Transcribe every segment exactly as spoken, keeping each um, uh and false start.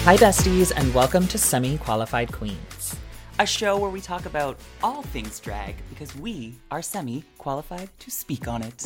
Hi, besties, and welcome to Semi-Qualified Queens. A show where we talk about all things drag because we are semi-qualified to speak on it.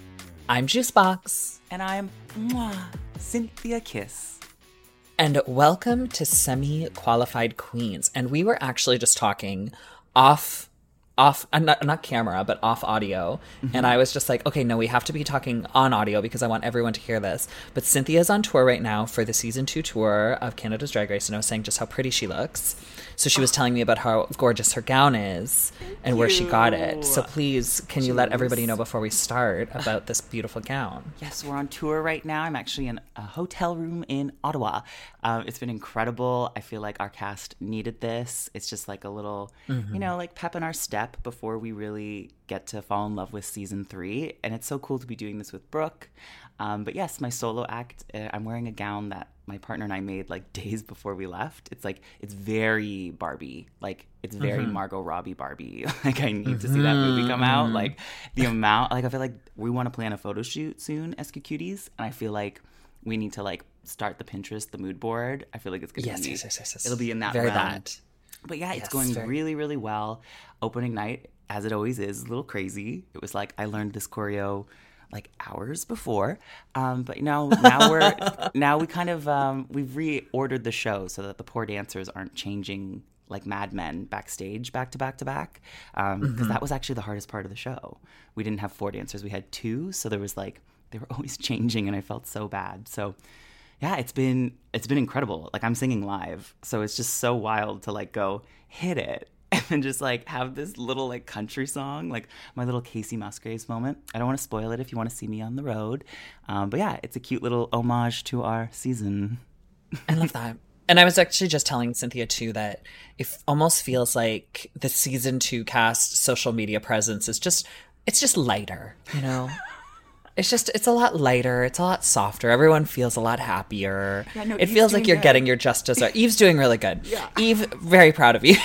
I'm Juicebox. And I'm mwah, Cynthia Kiss. And welcome to Semi-Qualified Queens. And we were actually just talking off, off, uh, not, not camera, but off audio. Mm-hmm. And I was just like, okay, no, we have to be talking on audio because I want everyone to hear this. But Cynthia's on tour right now for the season two tour of Canada's Drag Race. And I was saying just how pretty she looks. So she was telling me about how gorgeous her gown is and where she got it. So please, can you Jeez. let everybody know before we start about this beautiful gown? Yes, we're on tour right now. I'm actually in a hotel room in Ottawa. Um, it's been incredible. I feel like our cast needed this. It's just like a little, mm-hmm. you know, like pep in our step before we really get to fall in love with season three. And it's so cool to be doing this with Brooke. Um, but yes, my solo act, uh, I'm wearing a gown that my partner and I made like days before we left. It's like, it's very Barbie. Like, it's very mm-hmm. Margot Robbie Barbie. Like, I need mm-hmm. to see that movie come out. Like, the amount, like, I feel like we want to plan a photo shoot soon, S Q Cuties. And I feel like we need to, like, start the Pinterest, the mood board. I feel like it's going to yes, be, yes, yes, yes, yes. It'll be in that very realm. That. But yeah, it's yes, going very. really, really well. Opening night, as it always is, a little crazy. It was like, I learned this choreo like hours before, um, but now now we're now we kind of um, we've reordered the show so that the poor dancers aren't changing like Mad Men backstage back to back to back, because um, mm-hmm. that was actually the hardest part of the show. We didn't have four dancers, we had two, so there was like they were always changing, and I felt so bad. So yeah, it's been it's been incredible. Like, I'm singing live, so it's just so wild to like go hit it. And then just, like, have this little, like, country song, like my little Casey Musgraves moment. I don't want to spoil it if you want to see me on the road. Um, but, yeah, it's a cute little homage to our season. I love that. And I was actually just telling Cynthia, too, that it almost feels like the season two cast social media presence is just, it's just lighter, you know? It's just, it's a lot lighter. It's a lot softer. Everyone feels a lot happier. Yeah, no, it Eve's feels like you're good. Getting your just desserts. Eve's doing really good. Yeah. Eve, very proud of you.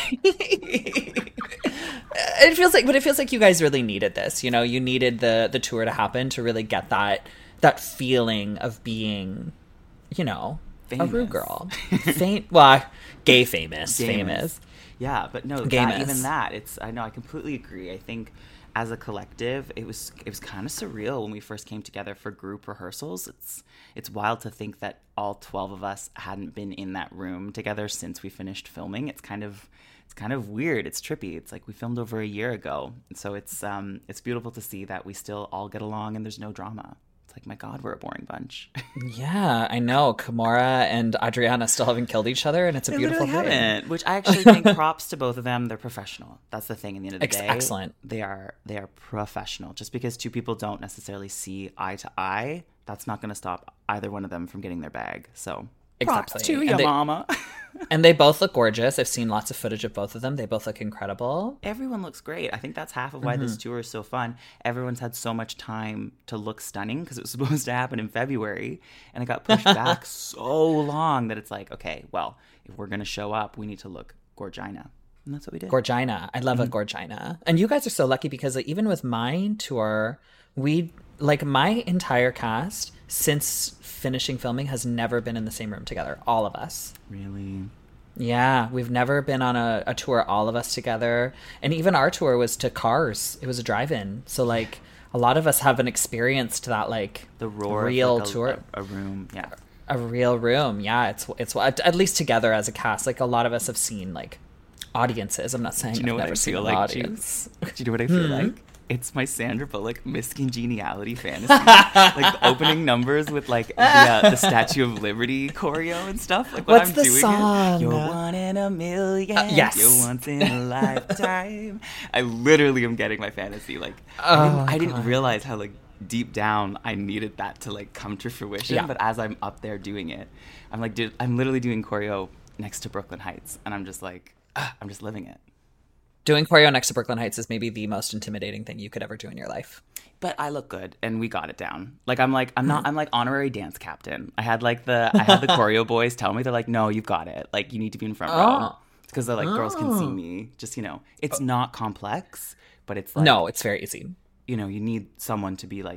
It feels like, but it feels like you guys really needed this. You know, you needed the the tour to happen to really get that that feeling of being, you know, famous. A Rue girl. Fam- well, gay famous, famous. famous. Yeah, but no, that, even that. It's. I know. I completely agree. I think, as a collective, it was it was kind of surreal when we first came together for group rehearsals. It's it's wild to think that all twelve of us hadn't been in that room together since we finished filming. It's kind of it's kind of weird. It's trippy. It's like we filmed over a year ago, and so it's um it's beautiful to see that we still all get along and there's no drama. It's like, my God, we're a boring bunch. Yeah, I know. Kimora and Adriana still haven't killed each other, and it's a they beautiful thing. Haven't, which I actually think props to both of them. They're professional. That's the thing. In the end of the Ex- day, excellent. They are they are professional. Just because two people don't necessarily see eye to eye, that's not going to stop either one of them from getting their bag. So exactly. Props to your mama. And they both look gorgeous. I've seen lots of footage of both of them. They both look incredible. Everyone looks great. I think that's half of why mm-hmm. this tour is so fun. Everyone's had so much time to look stunning because it was supposed to happen in February, and it got pushed back so long that it's like, okay, well, if we're going to show up, we need to look Gorgina. And that's what we did. Gorgina. I love mm-hmm. a Gorgina. And you guys are so lucky because like, even with my tour, we, like my entire cast since finishing filming has never been in the same room together. All of us. Really? Yeah. We've never been on a, a tour, all of us together. And even our tour was to Cars. It was a drive-in. So like a lot of us haven't experienced that like the roar real like a, tour. A, a room. Yeah. A real room. Yeah. It's, it's at least together as a cast. Like a lot of us have seen like audiences. I'm not saying Do you know I've what never I seen feel an like, audience. Do you know what I feel hmm. like? It's my Sandra Bullock Miss Congeniality fantasy. Like the opening numbers with like the, uh, the Statue of Liberty choreo and stuff. Like what What's I'm the doing song? It, You're one in a million. Uh, yes. You're once in a lifetime. I literally am getting my fantasy. Like oh, I, didn't, I didn't realize how like deep down I needed that to like come to fruition. Yeah. But as I'm up there doing it, I'm like, dude, I'm literally doing choreo next to Brooklyn Heights, and I'm just like, ah, I'm just living it. Doing choreo next to Brooklyn Heights is maybe the most intimidating thing you could ever do in your life. But I look good, and we got it down. Like I'm like I'm not I'm like honorary dance captain. I had like the I had the choreo boys tell me, they're like, no, you've got it. Like you need to be in front row. Oh. It's because they're like, girls can see me. Just, you know, it's not complex, but it's like, no, it's very easy. You know, you need someone to be like,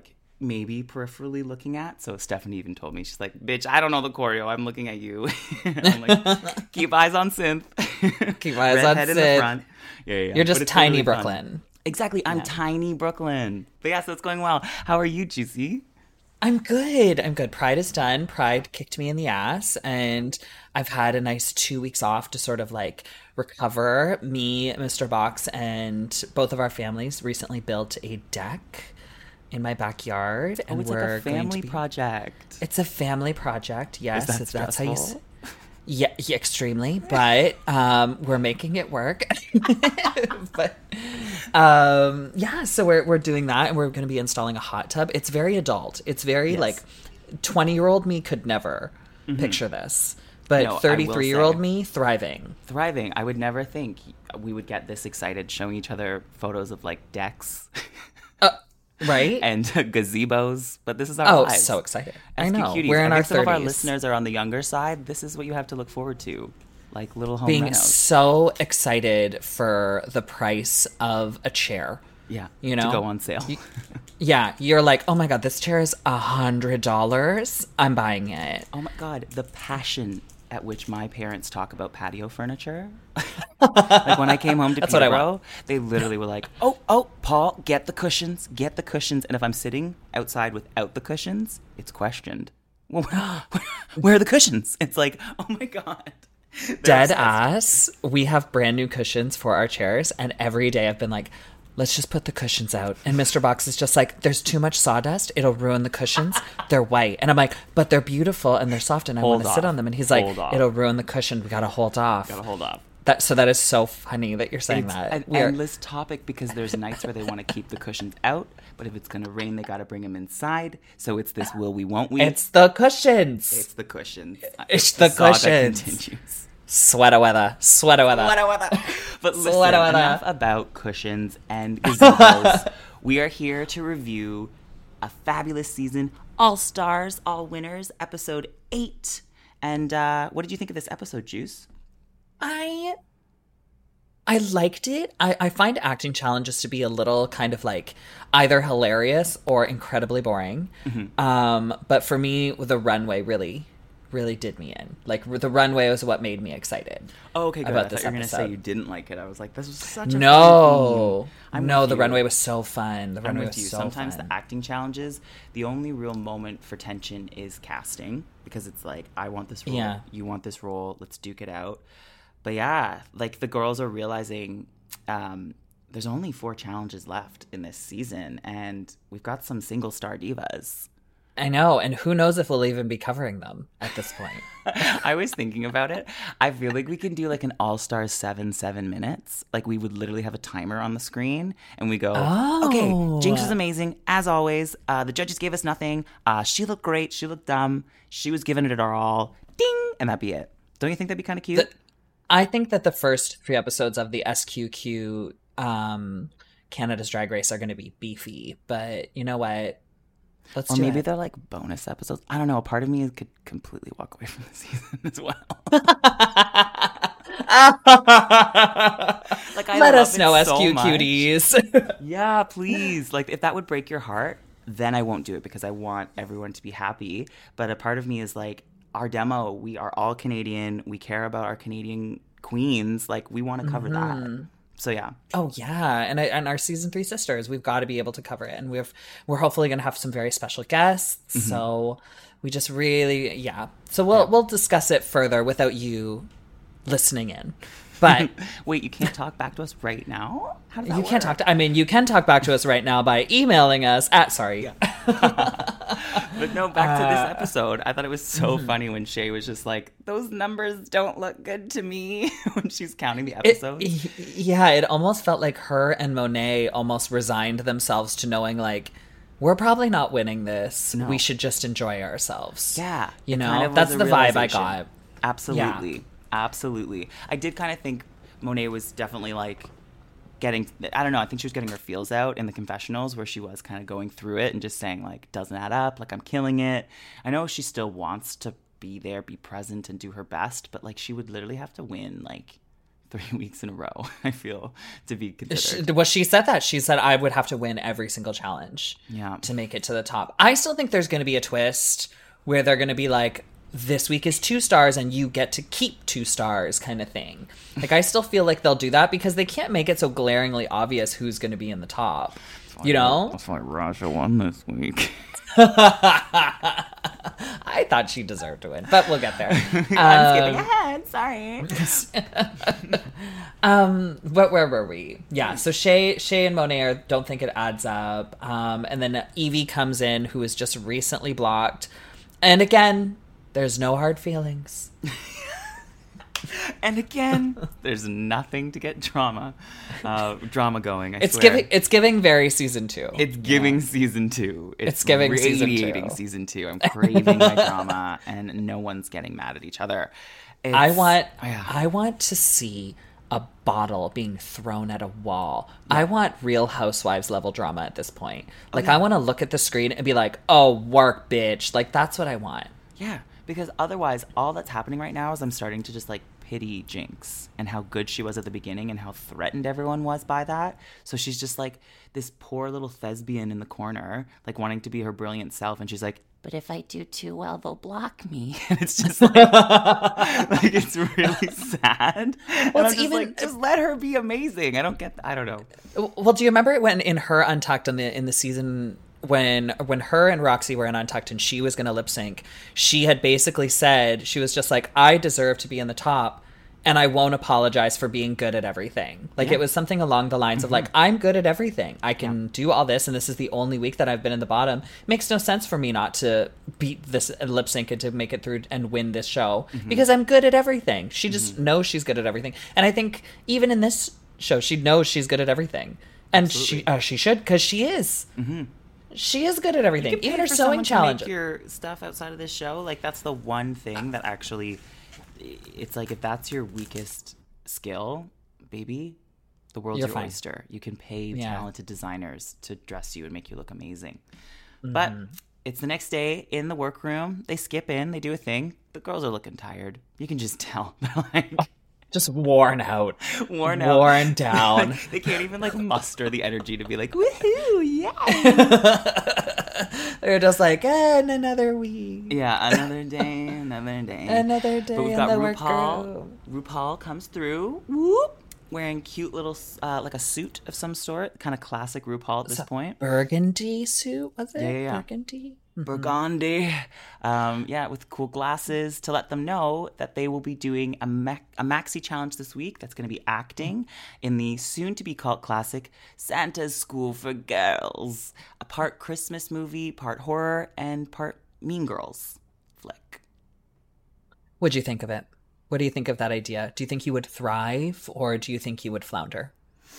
maybe peripherally looking at. So Stephanie even told me, she's like, bitch, I don't know the choreo. I'm looking at you. I'm like, keep eyes on synth. Keep eyes on Redhead in synth. the front. Yeah, yeah. You're just But it's tiny really fun. Brooklyn. Exactly. I'm Yeah. tiny Brooklyn. But yeah, so it's going well. How are you, Juicy? I'm good. I'm good. Pride is done. Pride kicked me in the ass, and I've had a nice two weeks off to sort of like recover. Me, Mister Box, and both of our families recently built a deck in my backyard, Oh, and it's we're like a going family to be... It's It's a family project. Yes, that that's how you. s- stressful? Yeah, yeah, extremely. But um, we're making it work. but um, yeah, so we're we're doing that, and we're going to be installing a hot tub. It's very adult. It's very Yes. like twenty year old me could never picture this, but No, I will thirty three year old say- me thriving. Thriving. I would never think we would get this excited showing each other photos of like decks Right? and gazebos. But this is our oh, lives. so excited! I S Q know. Cuties. We're in I our think some of our thirties. listeners are on the younger side. This is what you have to look forward to, like little home Being renos. so excited for the price of a chair. Yeah, You know? to go on sale. Yeah, you're like, oh my god, this chair is a hundred dollars. I'm buying it. Oh my god, the passion at which my parents talk about patio furniture. Like when I came home to That's what I Peterborough, want. they literally were like, "Oh, oh, Paul, get the cushions, get the cushions." And if I'm sitting outside without the cushions, it's questioned. Well, where are the cushions? It's like, oh my god. They're Dead obsessed. ass. We have brand new cushions for our chairs, and every day I've been like, let's just put the cushions out. And Mister Box is just like, there's too much sawdust. It'll ruin the cushions. They're white. And I'm like, but they're beautiful and they're soft and I Hold want to sit off. on them. And he's like, Hold off. it'll ruin the cushion. We got to hold off. Gotta hold up. That, so that is so funny that you're saying It's that. an We are- endless topic because there's nights where they want to keep the cushions out, but if it's gonna rain, they gotta bring them inside. So it's this will we, won't we? it's the cushions. It's the cushions. It's the saga cushions. continues. Sweater weather. Sweater weather. But listen, Sweater weather. enough about cushions and gazebos. We are here to review a fabulous season, all stars, all winners, episode eight. And uh, what did you think of this episode, Juice? I I liked it. I, I find acting challenges to be a little kind of like either hilarious or incredibly boring. Mm-hmm. Um, but for me, the runway really, really did me in. Like the runway was what made me excited. Oh, okay, good. About I this thought you were going to say episode. you didn't like it. I was like, this was such a fun No, theme. I'm no, with the you. runway was so fun. The I'm runway with was you. so Sometimes fun. the acting challenges, the only real moment for tension is casting because it's like, I want this role, Yeah. you want this role, let's duke it out. But yeah, like the girls are realizing um, there's only four challenges left in this season, and we've got some single star divas. I know, and who knows if we'll even be covering them at this point. I was thinking about it. I feel like we can do like an all star seven, seven minutes. Like we would literally have a timer on the screen and we go, Oh. okay, Jinx was amazing. As always, uh, the judges gave us nothing. Uh, she looked great. She looked dumb. She was giving it her all. Ding! And that'd be it. Don't you think that'd be kind of cute? The- I think that the first three episodes of the S Q Q um, Canada's Drag Race are going to be beefy, but you know what? Let's or do maybe it. they're like bonus episodes. I don't know. A part of me could completely walk away from the season as well. Like I Let love us it know, so S Q much. cuties. Yeah, please. Like, if that would break your heart, then I won't do it because I want everyone to be happy. But a part of me is like, our demo, we are all Canadian. We care about our Canadian queens. Like, we want to cover that. So, yeah. Oh yeah, and I, and our season three sisters, we've got to be able to cover it, and we've we're hopefully going to have some very special guests. Mm-hmm. So we just really, yeah. So we'll we'll discuss it further without you listening in. But Wait, you can't talk back to us right now? How does that you can't work? talk to. I mean, you can talk back to us right now by emailing us at sorry. But no, back to Uh, this episode. I thought it was so mm-hmm. funny when Shay was just like, those numbers don't look good to me when she's counting the It, episodes. yeah, it almost felt like her and Monet almost resigned themselves to knowing like we're probably not winning this. No. We should just enjoy ourselves. Yeah. You it know, kind of was that's a the vibe I realization. got. Absolutely. Absolutely. I did kind of think Monet was definitely like getting, I don't know, I think she was getting her feels out in the confessionals where she was kind of going through it and just saying like, doesn't add up, like I'm killing it. I know she still wants to be there, be present and do her best, but like she would literally have to win like three weeks in a row, I feel, to be considered. She, well, she said that. She said I would have to win every single challenge Yeah. to make it to the top. I still think there's going to be a twist where they're going to be like, this week is two stars and you get to keep two stars kind of thing. Like, I still feel like they'll do that because they can't make it so glaringly obvious who's going to be in the top. You know? That's why Raja won this week. I thought she deserved to win, but we'll get there. I'm skipping ahead. Sorry. um, but where were we? Yeah, so Shay, Shay and Monet are, don't think it adds up. Um, and then Evie comes in, who is just recently blocked. And again, there's no hard feelings. And again, there's nothing to get drama, uh, drama going. I it's swear. giving. It's giving very season two. It's giving yeah. season two. It's, it's giving radiating season two. season two. I'm craving my drama, and no one's getting mad at each other. It's, I want. Yeah. I want to see a bottle being thrown at a wall. Yeah. I want Real Housewives level drama at this point. Like, oh, yeah. I want to look at the screen and be like, "Oh, work, bitch!" Like, that's what I want. Yeah. Because otherwise, all that's happening right now is I'm starting to just, like, pity Jinx and how good she was at the beginning and how threatened everyone was by that. So she's just, like, this poor little thespian in the corner, like, wanting to be her brilliant self. And she's like, but if I do too well, they'll block me. And it's just, like, like it's really sad. Well, and I'm just even, like, just let her be amazing. I don't get I don't know. Well, do you remember when in her Untucked in the in the season... When when her and Roxy were in Untucked and she was going to lip sync, she had basically said, she was just like, I deserve to be in the top and I won't apologize for being good at everything. Like, yeah. It was something along the lines mm-hmm. of like, I'm good at everything. I can yeah. do all this and this is the only week that I've been in the bottom. It makes no sense for me not to beat this lip sync and to make it through and win this show mm-hmm. because I'm good at everything. She just mm-hmm. knows she's good at everything. And I think even in this show, she knows she's good at everything. And Absolutely. she uh, she should, because she is. Mm-hmm. She is good at everything, even her sewing challenges. Your stuff outside of this show, like, that's the one thing that actually, it's like, if that's your weakest skill, baby, the world's You're your fine. oyster. You can pay yeah. talented designers to dress you and make you look amazing. Mm-hmm. But it's the next day in the workroom. They skip in, they do a thing. The girls are looking tired. You can just tell. They're like... Just worn out. Worn out. Worn down. They can't even, like, muster the energy to be like, woohoo, yeah. They're just like, eh, another week. Yeah, another day, another day. Another day. But we've got RuPaul. RuPaul comes through, whoop, wearing cute little, uh, like a suit of some sort. Kind of classic RuPaul at this it's point. Burgundy suit, was it? Yeah, yeah, yeah. Burgundy. Mm-hmm. Burgundy, um, yeah, with cool glasses to let them know that they will be doing a, ma- a maxi challenge this week. That's going to be acting in the soon-to-be cult classic Santa's School for Girls, a part Christmas movie, part horror, and part Mean Girls flick. What'd you think of it? What do you think of that idea? Do you think you would thrive, or do you think you would flounder?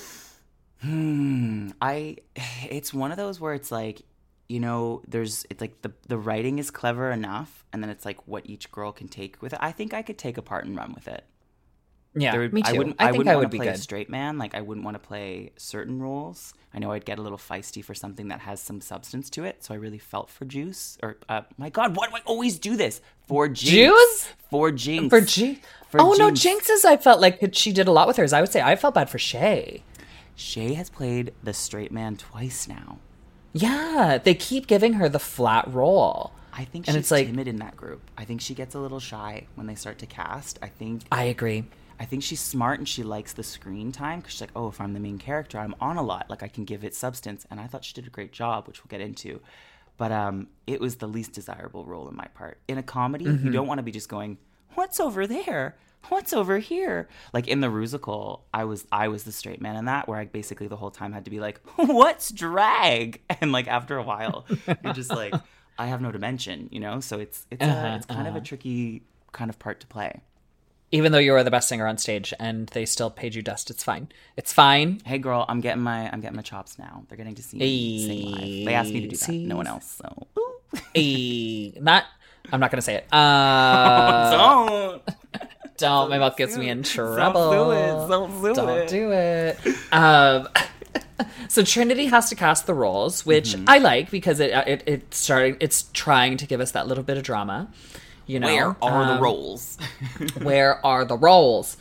Hmm, I. It's one of those where it's like, you know, there's, it's like the the writing is clever enough, and then it's like what each girl can take with it. I think I could take a part and run with it. Yeah, would, me too. I wouldn't, I, I think wouldn't I want would to play be good. a straight man. Like, I wouldn't want to play certain roles. I know I'd get a little feisty for something that has some substance to it. So I really felt for Juice. Or, uh, my God, why do I always do this? For Jinx. Juice? For Jinx. For Jinx. Oh, Jinx. No, Jinx's, I felt like she did a lot with hers. I would say I felt bad for Shay. Shay has played the straight man twice now. Yeah, they keep giving her the flat role. I think and she's it's like, timid in that group. I think she gets a little shy when they start to cast. I think... I agree. I think she's smart and she likes the screen time because she's like, oh, if I'm the main character, I'm on a lot. Like, I can give it substance. And I thought she did a great job, which we'll get into. But um, it was the least desirable role in my part. In a comedy, mm-hmm. you don't want to be just going, what's over there? What's over here? Like, in the Rusical, I was I was the straight man in that, where I basically the whole time had to be like, what's drag? And, like, after a while, you're just like, I have no dimension, you know? So it's it's, uh-huh, a, it's kind uh-huh. of a tricky kind of part to play. Even though you were the best singer on stage and they still paid you dust, it's fine. It's fine. Hey, girl, I'm getting my I'm getting my chops now. They're getting to see me hey, sing live. They asked me to do that. No one else, so. Hey, not, I'm not going to say it. Uh, Don't. Don't. My mouth gets me in trouble. Don't do it. Don't do Don't it. do it. Um, so Trinity has to cast the roles, which mm-hmm. I like because it it it's starting. It's trying to give us that little bit of drama. You know, where are um, the roles? Where are the roles?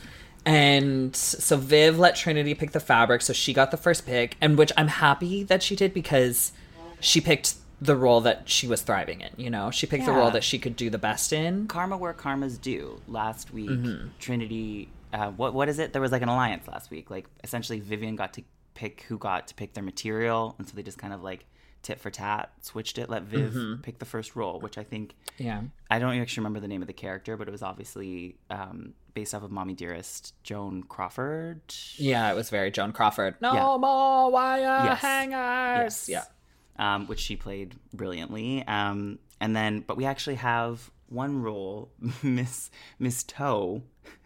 And so Viv let Trinity pick the fabric, so she got the first pick, and which I'm happy that she did because she picked the role that she was thriving in, you know? She picked Yeah. the role that she could do the best in. Karma where karma's due. Last week, Mm-hmm. Trinity, uh, what what is it? There was like an alliance last week. Like, essentially, Vivian got to pick who got to pick their material, and so they just kind of like tit for tat switched it, let Viv Mm-hmm. pick the first role, which I think, Yeah. I don't actually remember the name of the character, but it was obviously um, based off of Mommy Dearest, Joan Crawford. Yeah, it was very Joan Crawford. No Yeah. more wire Yes. hangers. Yes. Yeah. Um, which she played brilliantly. Um, and then, but we actually have one role, Miss Miss Toe,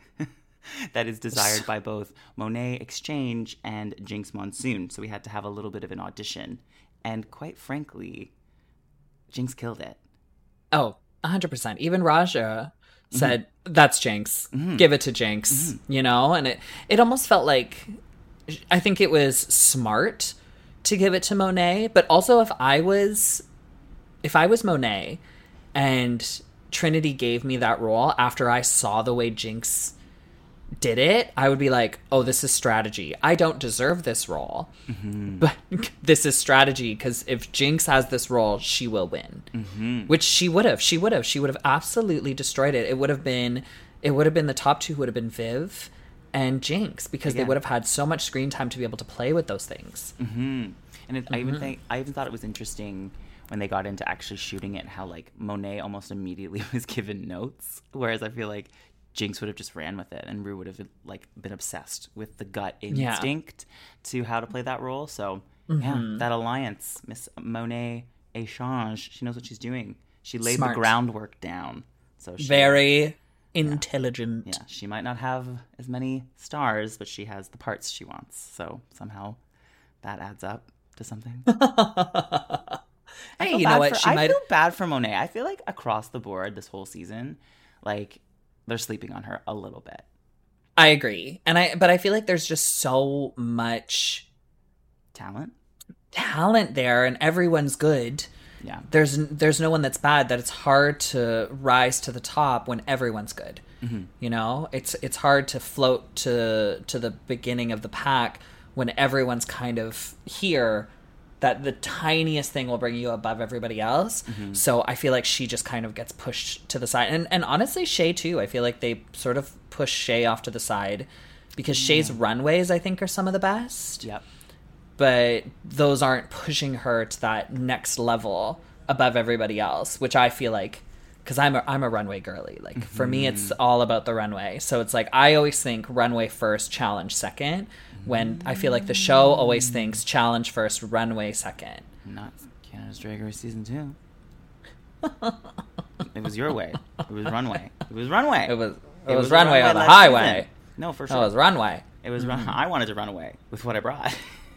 that is desired by both Monet Exchange and Jinx Monsoon. So we had to have a little bit of an audition. And quite frankly, Jinx killed it. Oh, one hundred percent. Even Raja said, mm-hmm. that's Jinx. Mm-hmm. Give it to Jinx, mm-hmm. you know? And it, it almost felt like, I think it was smart to give it to Monet, but also if I was, if I was Monet and Trinity gave me that role after I saw the way Jinx did it, I would be like, oh, this is strategy. I don't deserve this role, mm-hmm. but this is strategy because if Jinx has this role, she will win, mm-hmm. which she would have. She would have. She would have absolutely destroyed it. It would have been, it would have been the top two would have been Viv and Jinx because yeah. they would have had so much screen time to be able to play with those things. Mm-hmm. And it, mm-hmm. I even think I even thought it was interesting when they got into actually shooting it, how like Monet almost immediately was given notes, whereas I feel like Jinx would have just ran with it, and Rue would have like been obsessed with the gut instinct yeah. to how to play that role. So mm-hmm. yeah, that alliance, Miss Monet Exchange, she knows what she's doing. She laid Smart. the groundwork down. So she, very yeah. intelligent. Yeah, she might not have as many stars, but she has the parts she wants. So somehow that adds up to something. Hey, you know what? For, she I might feel bad for Monet. I feel like across the board this whole season, like, they're sleeping on her a little bit. I agree. And I but I feel like there's just so much talent. Talent there, and everyone's good. Yeah. There's there's no one that's bad, that it's hard to rise to the top when everyone's good. Mm-hmm. You know? It's it's hard to float to to the beginning of the pack when everyone's kind of here. That the tiniest thing will bring you above everybody else. Mm-hmm. So I feel like she just kind of gets pushed to the side. And and honestly, Shay too. I feel like they sort of push Shay off to the side because yeah. Shay's runways, I think, are some of the best. Yep. But those aren't pushing her to that next level above everybody else, which I feel like, because I'm a, I'm a runway girly. Like, mm-hmm. for me, it's all about the runway. So it's like, I always think runway first, challenge second. When I feel like the show always thinks challenge first, runway second. Not Canada's Drag Race season two. It was your way. It was runway. It was runway. It was. It, it was, was runway, runway on the highway. Season. No, for sure. No, it was runway. It was run. I wanted to run away with what I brought.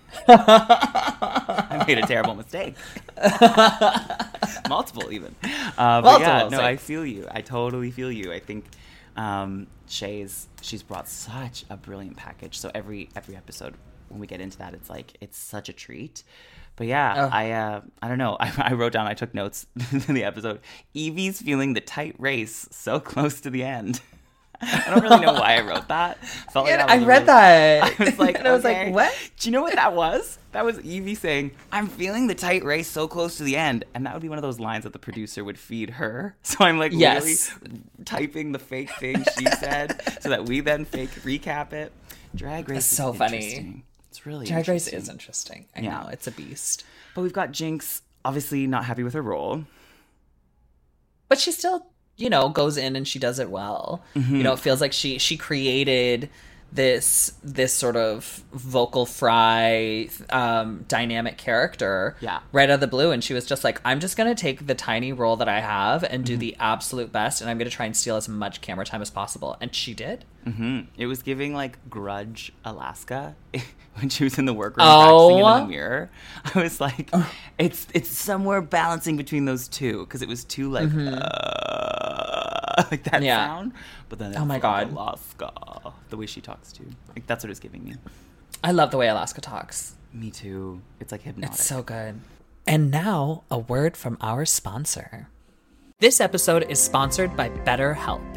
I made a terrible mistake. Multiple, even. Uh, but Multiple. yeah, no, I feel you. I totally feel you. I think. Um, Shay's she's brought such a brilliant package. So every every episode, when we get into that, it's like it's such a treat. But yeah, oh. I uh, I don't know. I, I wrote down. I took notes in the episode. Evie's feeling the tight race so close to the end. I don't really know why I wrote that. Felt like yeah, that I read really, that. I was like, and I was okay. like, what? Do you know what that was? That was Evie saying, "I'm feeling the tight race so close to the end," and that would be one of those lines that the producer would feed her. So I'm like, yes. really typing the fake thing she said, so that we then fake recap it. Drag Race That's is so funny. It's really Drag Race is interesting. I yeah. know, it's a beast. But we've got Jinx, obviously not happy with her role, but she still, you know, goes in and she does it well. Mm-hmm. You know, it feels like she she created this this sort of vocal fry um, dynamic character yeah. right out of the blue, and she was just like, I'm just gonna take the tiny role that I have and do mm-hmm. the absolute best, and I'm gonna try and steal as much camera time as possible, and she did. Mm-hmm. It was giving like Grudge Alaska when she was in the workroom oh. practicing in the mirror. I was like, it's it's somewhere balancing between those two, because it was too like mm-hmm. uh, like that yeah. sound, but then oh my like god, Alaska, the way she talks too, like that's what it's giving me. I love the way Alaska talks. Me too. It's like hypnotic. It's so good. And now a word from our sponsor. This episode is sponsored by BetterHelp.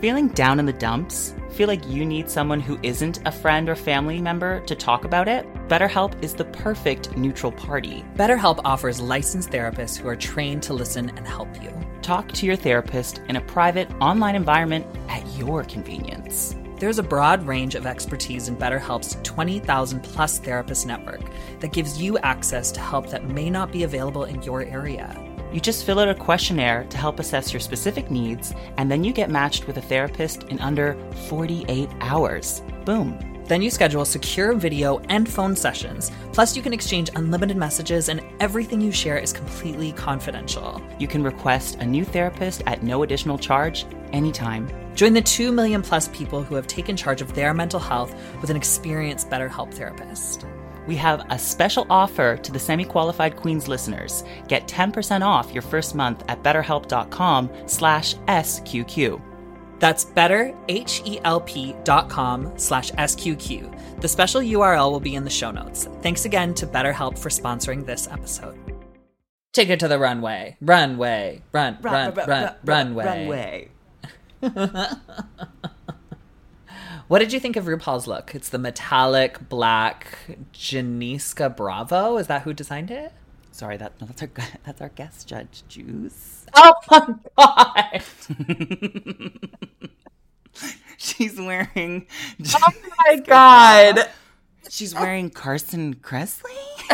Feeling down in the dumps? Feel like you need someone who isn't a friend or family member to talk about it? BetterHelp is the perfect neutral party. BetterHelp offers licensed therapists who are trained to listen and help you. Talk to your therapist in a private, online environment at your convenience. There's a broad range of expertise in BetterHelp's twenty thousand plus therapist network that gives you access to help that may not be available in your area. You just fill out a questionnaire to help assess your specific needs, and then you get matched with a therapist in under forty-eight hours. Boom. Then you schedule secure video and phone sessions. Plus, you can exchange unlimited messages, and everything you share is completely confidential. You can request a new therapist at no additional charge anytime. Join the two million plus people who have taken charge of their mental health with an experienced BetterHelp therapist. We have a special offer to the Semi-Qualified Queens listeners. Get ten percent off your first month at betterhelp.com slash SQQ. That's betterhelp.com slash SQQ. The special U R L will be in the show notes. Thanks again to BetterHelp for sponsoring this episode. Take it to the runway. Runway. Run, run, run, run, runway. Runway. What did you think of RuPaul's look? It's the metallic black Janiska Bravo. Is that who designed it? Sorry, that no, that's our that's our guest judge, Juice. Oh my god! She's wearing. Oh my god! She's wearing Carson Kressley.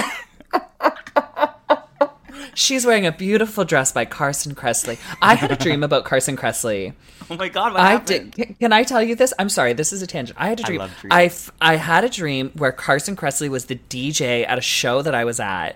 She's wearing a beautiful dress by Carson Kressley. I had a dream about Carson Kressley. Oh my god, what I happened? did. Can I tell you this? I'm sorry, this is a tangent. I had a dream. I love dreams. I, f- I had a dream where Carson Kressley was the D J at a show that I was at.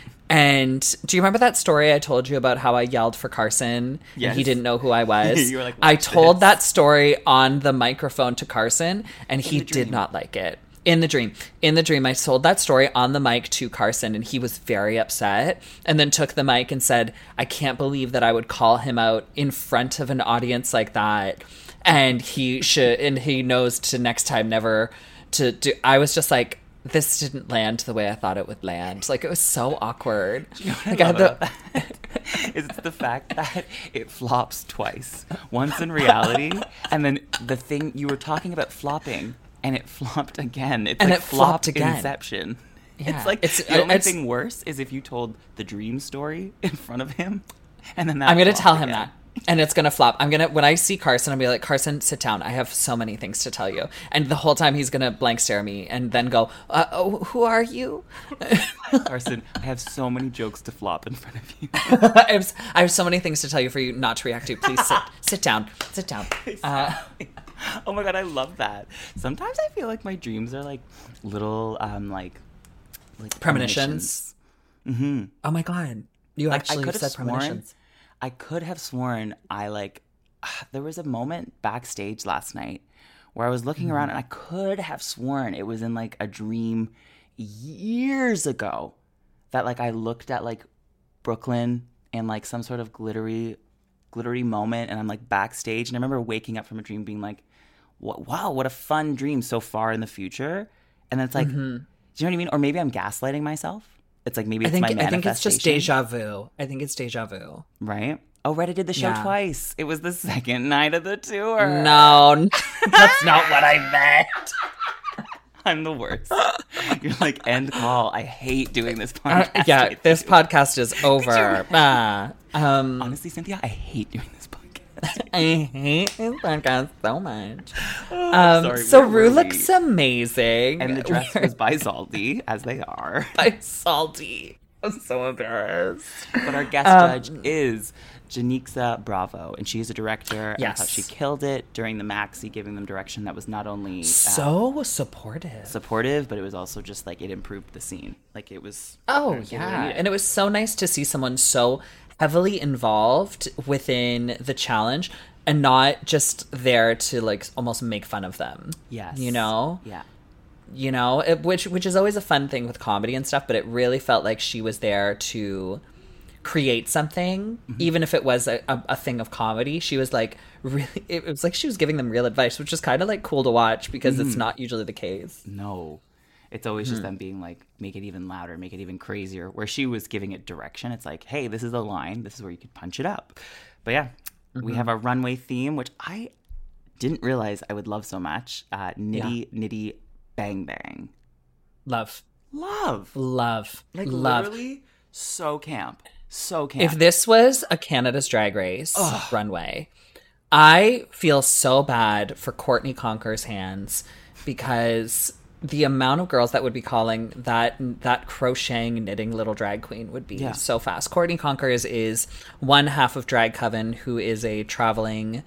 And do you remember that story I told you about how I yelled for Carson Yes. and he didn't know who I was? You were like, I "Watch told this." that story on the microphone to Carson and he the did dream. not like it. In the dream. In the dream, I told that story on the mic to Carson and he was very upset and then took the mic and said, I can't believe that I would call him out in front of an audience like that. And he should, and he knows to next time never to do. I was just like, this didn't land the way I thought it would land. Like, it was so awkward. You know what I Like, I love had the- about that? It's the fact that it flops twice. Once in reality, and then the thing you were talking about flopping, and it flopped again. It's And like it flopped flop again. Inception. Yeah. It's like It's- the only it's- thing worse is if you told the dream story in front of him, and then that I'm gonna flopped tell him again. that. And it's gonna flop. I'm gonna when I see Carson, I'll be like, Carson, sit down. I have so many things to tell you. And the whole time he's gonna blank stare at me and then go, uh, oh, "Who are you?" Carson, I have so many jokes to flop in front of you. I, have, I have so many things to tell you for you not to react to. Please sit, sit down, sit down. Uh, Oh my god, I love that. Sometimes I feel like my dreams are like little, um, like, like premonitions. Mm-hmm. Oh my god, you Like, I actually could have said sworn, premonitions. I could have sworn I like. There was a moment backstage last night where I was looking Mm-hmm. around and I could have sworn it was in like a dream years ago that like I looked at like Brooklyn and like some sort of glittery, glittery moment, and I'm like backstage, and I remember waking up from a dream being like, "What? Wow, what a fun dream so far in the future," and then it's like, Mm-hmm. do you know what I mean? Or maybe I'm gaslighting myself. It's like maybe I it's think my I manifestation. think it's just deja vu. I think it's deja vu. Right? Oh, right, I did the show Yeah. twice. It was the second night of the tour. No, that's not what I meant. I'm the worst. You're like, end call. I hate doing this Uh, podcast. yeah, with this you. podcast is over. Ah, um, Honestly, Cynthia, I hate doing this podcast. I hate this podcast so much. Oh, Um, sorry, so where were Rue we? looks amazing. And the dress was by Zaldi, as they are. by Salty. I'm so embarrassed. But our guest Um, judge is Janixa Bravo, and she's a director. And I thought Yes. she killed it during the Maxi, giving them direction that was not only uh, So supportive. supportive, but it was also just like it improved the scene. Like it was. Oh, it was yeah. really- And it was so nice to see someone so heavily involved within the challenge and not just there to like almost make fun of them. Yes. You know? Yeah. You know, it, which which is always a fun thing with comedy and stuff, but it really felt like she was there to create something, Mm-hmm. even if it was a, a, a thing of comedy. She was like really, it was like she was giving them real advice, which is kind of like cool to watch because it's Mm-hmm. not usually the case. No. It's always Hmm. just them being like, make it even louder, make it even crazier. Where she was giving it direction. It's like, hey, this is a line. This is where you could punch it up. But yeah, Mm-hmm. we have our runway theme, which I didn't realize I would love so much. Uh, Nitty Nitty Bang Bang. Love. Love. Love. Like Love. literally so camp. So camp. If this was a Canada's Drag Race runway, I feel so bad for Courtney Conker's hands because the amount of girls that would be calling that that crocheting, knitting little drag queen would be Yeah. so fast. Courtney Conkers is one half of Drag Coven, who is a traveling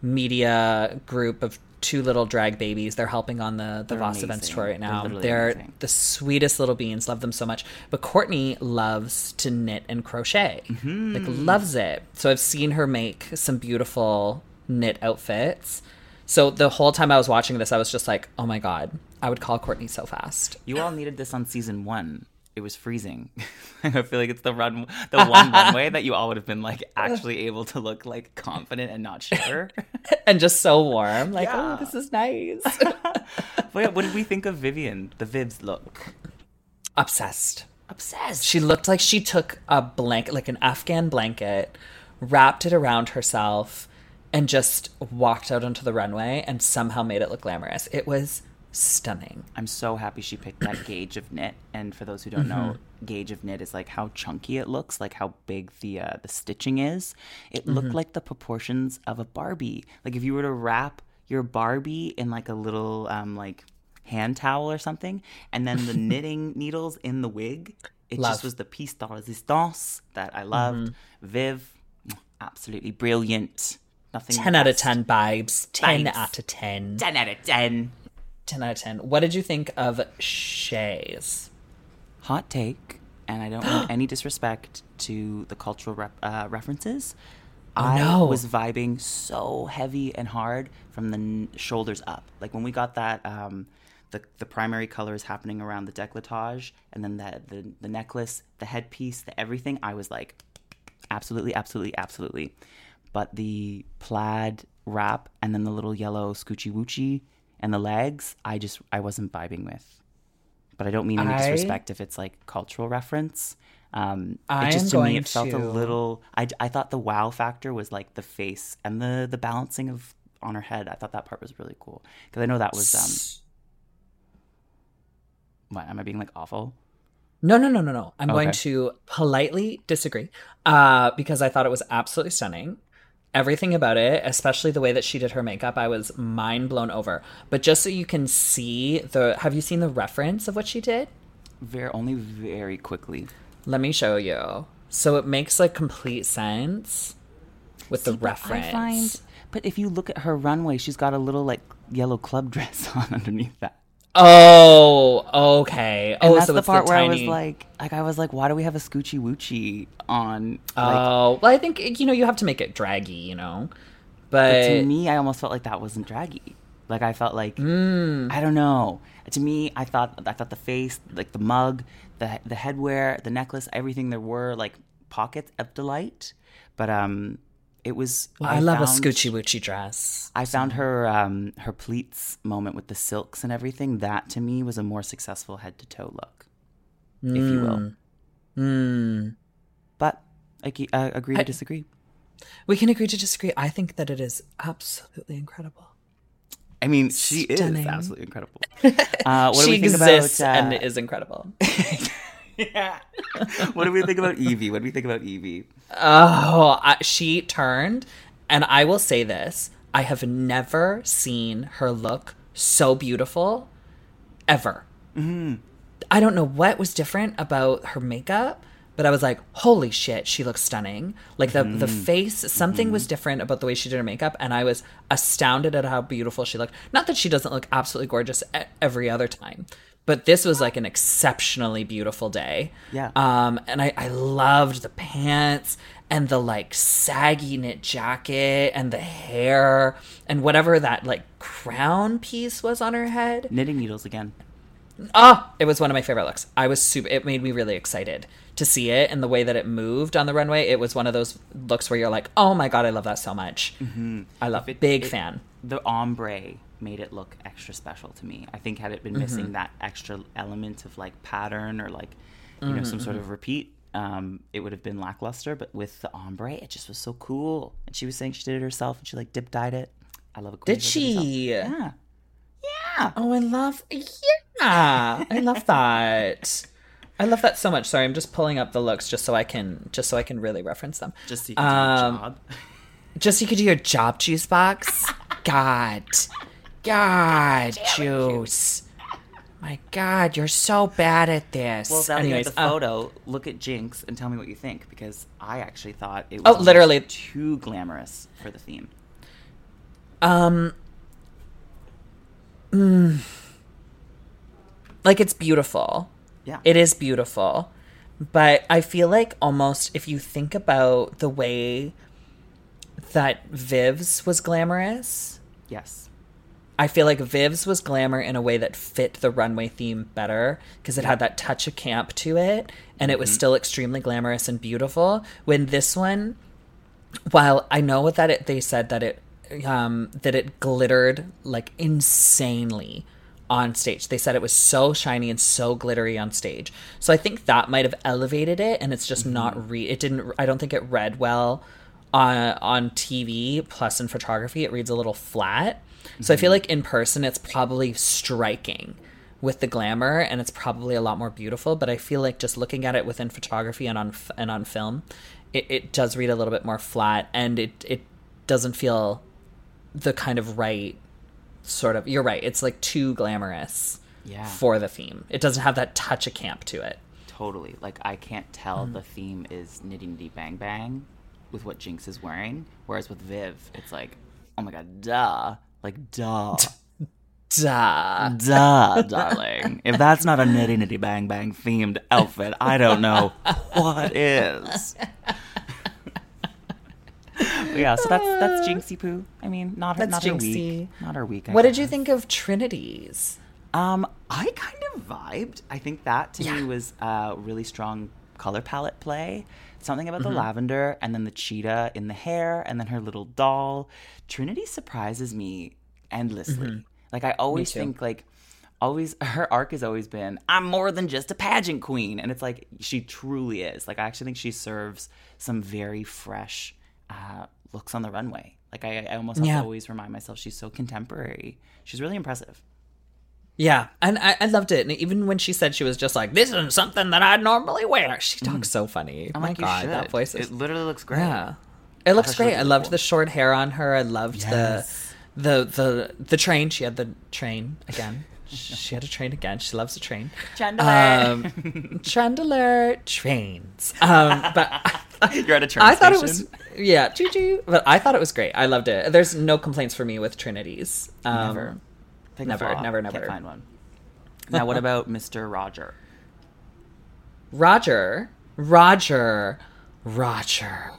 media group of two little drag babies. They're helping on the, the They're Voss Events amazing. tour right now. They're They're, literally amazing. the sweetest little beans. Love them so much. But Courtney loves to knit and crochet. Mm-hmm. Like, loves it. So I've seen her make some beautiful knit outfits. So the whole time I was watching this, I was just like, oh my God, I would call Courtney so fast. You all needed this on season one. It was freezing. I feel like it's the run, the one runway that you all would have been like actually able to look like confident and not shiver. And just so warm. Like, Yeah. oh, this is nice. But yeah, what did we think of Vivian? The Viv's look. Obsessed. Obsessed. She looked like she took a blanket, like an Afghan blanket, wrapped it around herself, and just walked out onto the runway and somehow made it look glamorous. It was stunning. I'm so happy she picked that gauge of knit. And for those who don't know, gauge of knit is like how chunky it looks, like how big the uh, the stitching is. It looked like the proportions of a Barbie. Like if you were to wrap your Barbie in like a little um, like hand towel or something, and then the knitting needles in the wig, it Love. just was the piece de resistance that I loved. Viv, absolutely brilliant. Nothing ten out of best. ten vibes. ten Vibes. out of ten. ten out of ten. ten out of ten. What did you think of Shay's? Hot take, and I don't want any disrespect to the cultural rep- uh, references. I no. was vibing so heavy and hard from the n- shoulders up. Like when we got that, um, the the primary colors happening around the décolletage, and then the, the the necklace, the headpiece, the everything. I was like, absolutely, absolutely, absolutely. But the plaid wrap and then the little yellow scoochie woochie and the legs, I just I wasn't vibing with. But I don't mean any I- disrespect if it's like cultural reference. Um, I it just am to me going it felt to- a little. I, I thought the wow factor was like the face and the the balancing of on her head. I thought that part was really cool because I know that was um. What am I being like awful? No, no, no, no, no. I'm going Okay. to politely disagree uh, because I thought it was absolutely stunning. Everything about it, especially the way that she did her makeup, I was mind blown over. But just so you can see the, have you seen the reference of what she did? Very only very quickly. Let me show you. So it makes like complete sense with the See, but reference. I find, but if you look at her runway, she's got a little like yellow club dress on underneath that. Oh, okay. And oh, that's so the it's part the where tiny... I was like, like I was like, why do we have a scoochie woochie on? Like, Oh, well, I think, you know, you have to make it draggy, you know? But, but to me, I almost felt like that wasn't draggy. Like I felt like Mm. I don't know. To me, I thought I thought the face, like the mug, the the headwear, the necklace, everything. There were like pockets of delight, but um, it was. well, I, love found, a scoochie woochie dress. I found her um her pleats moment with the silks and everything. That to me was a more successful head to toe look, if you will. Mm. But I ke- uh, agree to disagree. We can agree to disagree. I think that it is absolutely incredible. I mean, she Stunning. is absolutely incredible. Uh, what she do we think exists about? Uh, and is incredible. yeah. What do we think about Evie? What do we think about Evie? Oh, I, she turned, and I will say this: I have never seen her look so beautiful, ever. Mm-hmm. I don't know what was different about her makeup, but I was like, "Holy shit, she looks stunning!" Like the the face, something Mm-hmm. was different about the way she did her makeup, and I was astounded at how beautiful she looked. Not that she doesn't look absolutely gorgeous e- every other time. But this was like an exceptionally beautiful day. Yeah. Um, and I, I loved the pants and the like saggy knit jacket and the hair and whatever that like crown piece was on her head. Knitting needles again. Ah, it was one of my favorite looks. I was super, it made me really excited to see it and the way that it moved on the runway. It was one of those looks where you're like, oh my God, I love that so much. Mm-hmm. I love it. Big it- fan. The ombre made it look extra special to me. I think had it been missing that extra element of like pattern or like, you know, some sort of repeat, um, it would have been lackluster. But with the ombre, it just was so cool. And she was saying she did it herself and she like dip dyed it. I love a queen. Did she? Yeah. Yeah. Oh, I love, yeah, I love that. I love that so much. Sorry, I'm just pulling up the looks just so I can, just so I can really reference them. Just so you can do your Um, job. Just so you could do your job, Juice Box. God, God, Juice. My God, you're so bad at this. Well, now that you have Anyways, the uh, photo, look at Jinx and tell me what you think, because I actually thought it was Oh, almost literally. too glamorous for the theme. um, mm, like it's beautiful. Yeah. It is beautiful, but I feel like almost if you think about the way that Viv's was glamorous, Yes. I feel like Viv's was glamour in a way that fit the runway theme better because it had that touch of camp to it, and it was still extremely glamorous and beautiful. When this one, while I know that it, they said that it um, that it glittered like insanely on stage. They said it was so shiny and so glittery on stage. So I think that might have elevated it, and it's just not re. It didn't. I don't think it read well on on T V. Plus, in photography, it reads a little flat. So I feel like in person, it's probably striking with the glamour, and it's probably a lot more beautiful. But I feel like just looking at it within photography and on f- and on film, it, it does read a little bit more flat, and it it doesn't feel the kind of right sort of. You're right. It's like too glamorous Yeah. for the theme. It doesn't have that touch of camp to it. Totally. Like, I can't tell the theme is Nitty Nitty Bang Bang with what Jinx is wearing, whereas with Viv, it's like, oh my god, duh. Like, duh. Duh. Duh, darling. If that's not a Nitty Nitty Bang Bang themed outfit, I don't know what is. But yeah, so that's that's Jinxie Poo. I mean, not her, That's not her Jinxie. week. Not her week. I What did you guess. think of Trinity's? Um, I kind of vibed. I think that to Yeah. me was a really strong color palette play. Something about Mm-hmm. the lavender and then the cheetah in the hair and then her little doll. Trinity surprises me endlessly. Like, I always too. think, like, always, her arc has always been, I'm more than just a pageant queen. And it's like, she truly is. Like, I actually think she serves some very fresh uh, looks on the runway. Like, I, I almost have Yeah. to always remind myself she's so contemporary. She's really impressive. Yeah, and I, I loved it. And even when she said she was just like, this isn't something that I'd normally wear. She talks so funny. I'm My like, you God, should. that voice is... It literally looks great. Yeah. It looks thought she great. looked I really loved cool. the short hair on her. I loved Yes. the, the, the, the train. She had the train again. She had a train again. She loves a train. Chandelier. Um, Chandelier trains. Um, but You're at a train I thought it station. was, yeah, choo choo. But I thought it was great. I loved it. There's no complaints for me with Trinity's. Um, Never. Pick a never, flaw. never, Can't never. find one. Now, what about Mister Roger? Roger, Roger, Roger,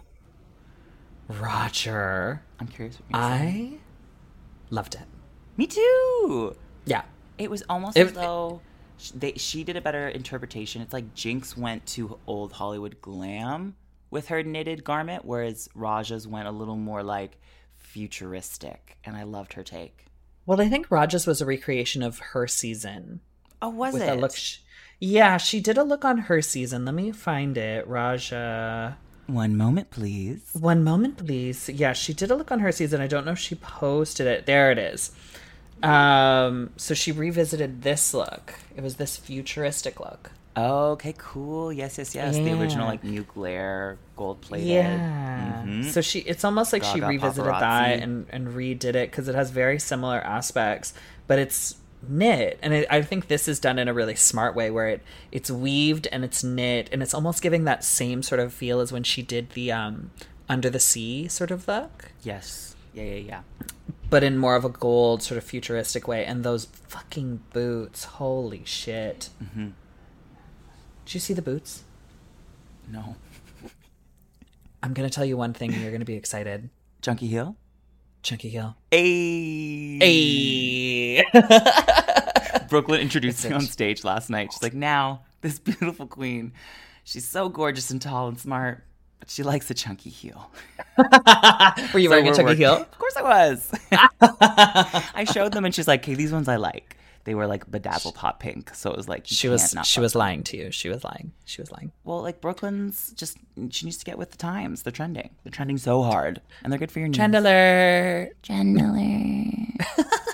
Roger. I'm curious what you say. I loved it. Me too. Yeah. It was almost It- as though sh- they, she did a better interpretation. It's like Jinx went to old Hollywood glam with her knitted garment, whereas Raja's went a little more like futuristic, and I loved her take. Well, I think Raja's was a recreation of her season. Oh, was with it? a look. Sh- yeah, she did a look on her season. Let me find it. Raja. One moment, please. One moment, please. Yeah, she did a look on her season. I don't know if she posted it. There it is. Um, so she revisited this look. It was this futuristic look. Okay, cool. Yes, yes, yes. The original, Yeah. like, nuclear gold plated. Yeah. Mhm. So she, it's almost like she Gaga revisited paparazzi. that and, and redid it because it has very similar aspects, but it's knit. And it, I think this is done in a really smart way where it it's weaved and it's knit and it's almost giving that same sort of feel as when she did the um, Under the Sea sort of look, Yes. Yeah, yeah, yeah. but in more of a gold sort of futuristic way. And those fucking boots, holy shit. Mm-hmm. Did you see the boots? No. I'm going to tell you one thing and you're going to be excited. Chunky Heel? Chunky Hill. Hey. Hey. Brooklyn introduced me on stage last night. She's like, now, this beautiful queen, she's so gorgeous and tall and smart, but she likes a chunky heel. Were you So wearing a we're chunky working- heel? Of course I was. I showed them and she's like, okay, these ones I like. they were like bedazzled hot pink. So it was like, you She can't was not she fuck was them. lying to you. She was lying. She was lying. Well, like Brooklyn's just, she needs to get with the times. They're trending. They're trending so hard. And they're good for your knees. Chandler. Chandler.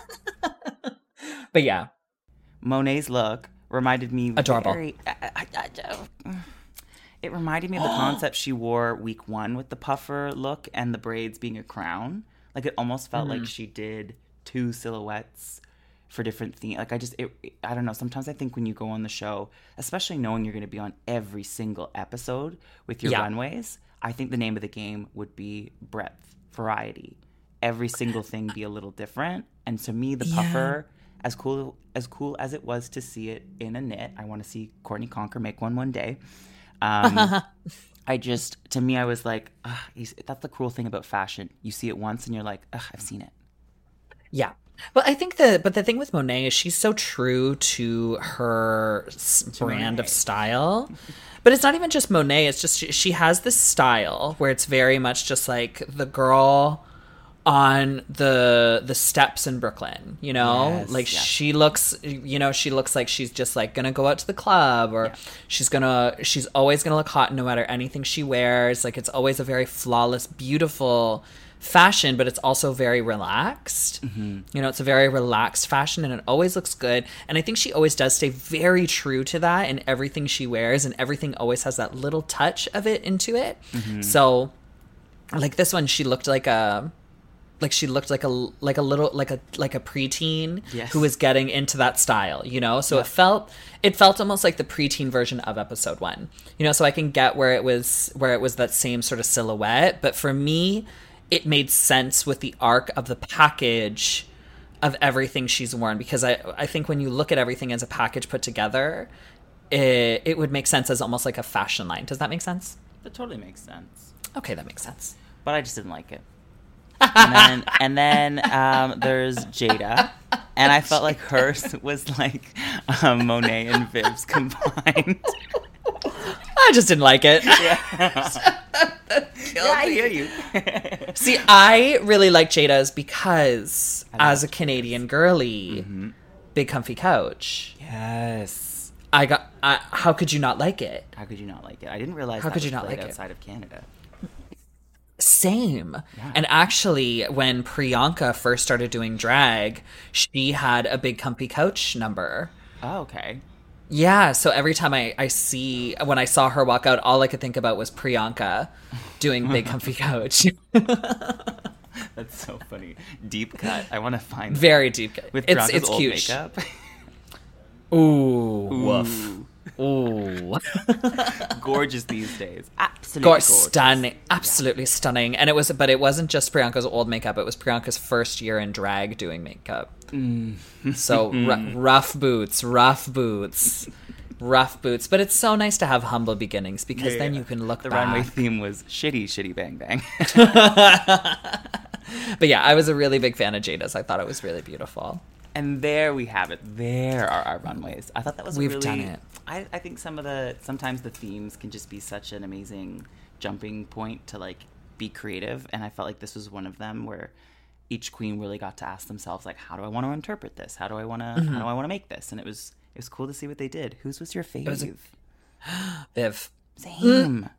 But yeah. Monet's look reminded me. Adorable. Very, I, I, I, it reminded me of the concept she wore week one with the puffer look and the braids being a crown. Like it almost felt Mm-hmm. like she did two silhouettes for different themes. Like I just, it, I don't know. Sometimes I think when you go on the show, especially knowing you're going to be on every single episode with your Yeah. runways, I think the name of the game would be breadth, variety. Every single thing be a little different. And to me, the Yeah. puffer, as cool as cool as it was to see it in a knit, I want to see Courtney Conker make one one day. Um, I just, to me, I was like, ugh, he's- that's the cruel thing about fashion. You see it once and you're like, ugh, I've seen it. Yeah. Well, I think the but the thing with Monet is she's so true to her s- brand Monet. of style. But it's not even just Monet. It's just she, she has this style where it's very much just like the girl on the the steps in Brooklyn, you know? Yes, like yes. she looks, you know, she looks like she's just like gonna go out to the club, or Yeah. she's gonna she's always gonna look hot no matter anything she wears. Like it's always a very flawless, beautiful fashion, but it's also very relaxed. Mm-hmm. You know, it's a very relaxed fashion and it always looks good. And I think she always does stay very true to that in everything she wears, and everything always has that little touch of it into it. Mm-hmm. So like this one, she looked like a like she looked like a like a little like a like a preteen Yes. who was getting into that style, you know. So Yeah. it felt it felt almost like the preteen version of episode one, you know. So I can get where it was where it was that same sort of silhouette, but for me, it made sense with the arc of the package of everything she's worn, because I I think when you look at everything as a package put together, it it would make sense as almost like a fashion line. Does that make sense? That totally makes sense. Okay, that makes sense. But I just didn't like it. And then, and then um, there's Jada. And I felt like hers was like um, Monet and Viv's combined. I just didn't like it. Yeah, I hear you. See, I really like Jada's because I as a Canadian girly, Mm-hmm. big comfy couch. Yes. I got. I, how could you not like it? How could you not like it? I didn't realize How that could you was not played like it? outside of Canada. Same. Yeah. And actually, when Priyanka first started doing drag, she had a big comfy couch number. Oh, okay. Yeah, so every time I, I see, when I saw her walk out, all I could think about was Priyanka doing big comfy couch. That's so funny. Deep cut. I want to find that. Very deep. With it's Priyanka's it's old cute. makeup. Ooh, woof. Ooh. Gorgeous these days. Absolutely Gorgeous, gorgeous. stunning, absolutely stunning. And it was, but it wasn't just Priyanka's old makeup. It was Priyanka's first year in drag doing makeup. Mm. So r- rough boots, rough boots, rough boots. But it's so nice to have humble beginnings, because Yeah, then yeah. you can look The back. runway theme was shitty, shitty, bang, bang. But yeah, I was a really big fan of Jada's. I thought it was really beautiful. And there we have it. There are our runways. I thought that was a We've really, done it. I, I think some of the sometimes the themes can just be such an amazing jumping point to like be creative, and I felt like this was one of them where each queen really got to ask themselves like, how do I want to interpret this? How do I want to Mm-hmm. how do I want to make this? And it was it was cool to see what they did. Whose was your fave? was a- Viv. Same.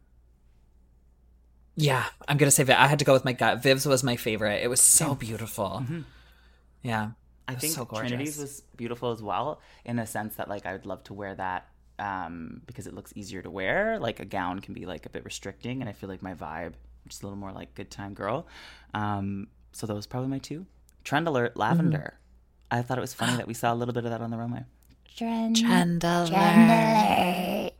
Yeah, I'm gonna say Viv. I had to go with my gut. Viv's was my favorite. It was so beautiful. Yeah, I it was think so gorgeous. Trinity's was beautiful as well, in a sense that like I would love to wear that um, because it looks easier to wear. Like a gown can be like a bit restricting, and I feel like my vibe, which is a little more like good time girl. Um, so those are probably my two. Trend alert, lavender. I thought it was funny that we saw a little bit of that on the runway. Chandelier.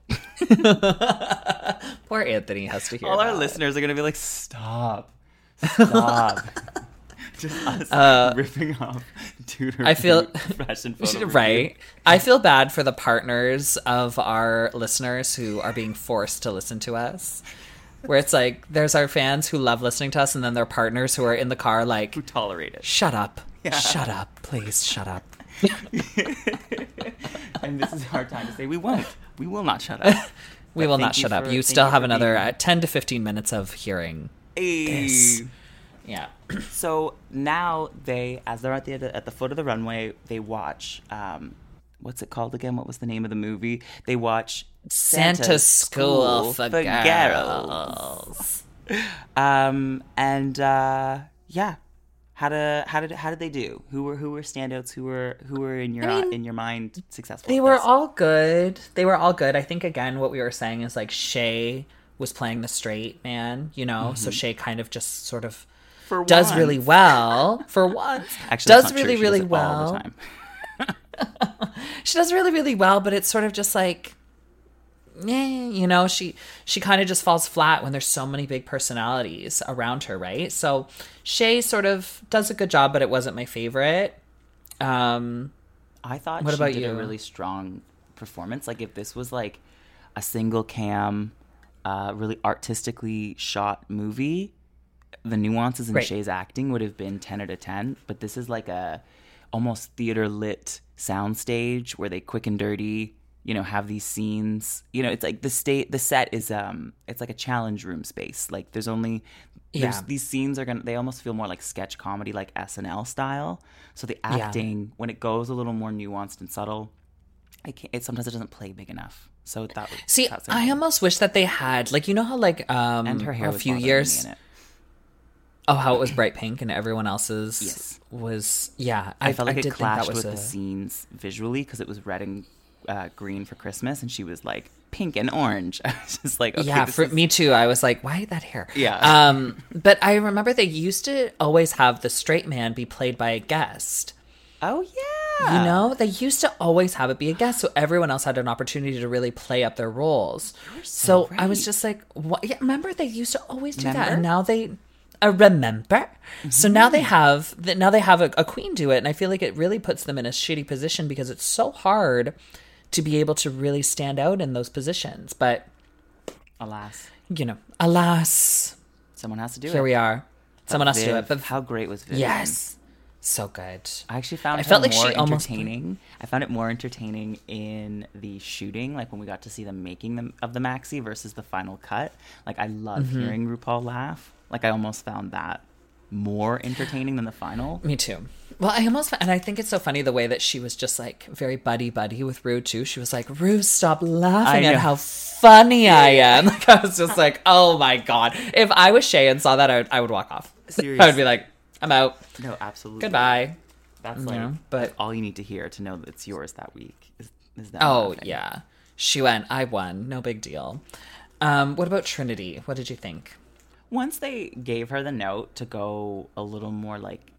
Poor Anthony has to hear All our that. listeners are gonna be like, stop, stop. Just us Uh, ripping off Tudor I feel- fashion photo review. Right. I feel bad for the partners of our listeners who are being forced to listen to us. Where it's like, there's our fans who love listening to us, and then their partners who are in the car like, Who tolerate it. shut up. Yeah. Shut up. Please shut up. And this is our time to say we won't. We will not shut up. We But will thank not you shut up. for- You thank still you have for another being- uh, ten to fifteen minutes of hearing. Hey. This. Yeah. So now they, as they're at the at the foot of the runway, they watch. Um, what's it called again? What was the name of the movie? They watch Santa Santa's School for for Girls. Um, and uh, yeah, how to how did how did they do? Who were who were standouts? Who were who were in your I mean, in your mind successful? They at were this? all good. They were all good. I think, again, what we were saying is like Shay was playing the straight man, you know? So Shay kind of just sort of For does once. really well for once. Actually, that's does not really, true. She really does it well. all the time. She does really, really well, but it's sort of just like, eh, you know, she she kind of just falls flat when there's so many big personalities around her, right? So Shay sort of does a good job, but it wasn't my favorite. Um, I thought What she about did you? a really strong performance. Like if this was like a single cam, uh, really artistically shot movie, the nuances in Right. Shay's acting would have been ten out of ten. But this is like a almost theater lit soundstage where they quick and dirty, you know, have these scenes. You know, it's like the state, the set is um, it's like a challenge room space. Like there's only there's Yeah. these scenes are gonna they almost feel more like sketch comedy, like S N L style. So the acting, when it goes a little more nuanced and subtle, it, can't, it sometimes it doesn't play big enough. So that was See, that's I almost wish that they had, like, you know how, like, um, and her hair a was few bothering years, me in it. oh, how it was bright pink and everyone else's Yes. was, yeah. I, felt like did it think clashed that was with a, the scenes visually because it was red and uh, green for Christmas, and she was like pink and orange. I was just like, okay, yeah, this for is- me too. I was like, why that hair? Yeah. Um, but I remember they used to always have the straight man be played by a guest. Oh yeah, You know, they used to always have it be a guest, so everyone else had an opportunity to really play up their roles. so So I was right. just like, what? Yeah, remember they used to always do that, Remember? and now they, uh, remember. So now they have, th- now they have a, a queen do it, and I feel like it really puts them in a shitty position because it's so hard to be able to really stand out in those positions. But alas, you know, alas, someone has to do it. here we are. Someone has to do Viv, it. But how great was Vivian? yes, so good. I actually found I it felt like more she almost- entertaining. I found it more entertaining in the shooting, like when we got to see the making them of the maxi versus the final cut. Like I love Mm-hmm. hearing RuPaul laugh. Like I almost found that more entertaining than the final. Me too. Well, I almost, and I think it's so funny the way that she was just like very buddy buddy with Rue too. She was like, Rue, stop laughing I at know. how funny I am. Like, I was just like, oh my God. If I was Shay and saw that, I would, I would walk off. Seriously. I would be like, I'm out. No, absolutely. Goodbye. That's like, Yeah, but- that's all you need to hear to know that it's yours that week. Is, is that Oh, laughing. yeah. She went, I won. No big deal. Um, what about Trinity? What did you think? Once they gave her the note to go a little more like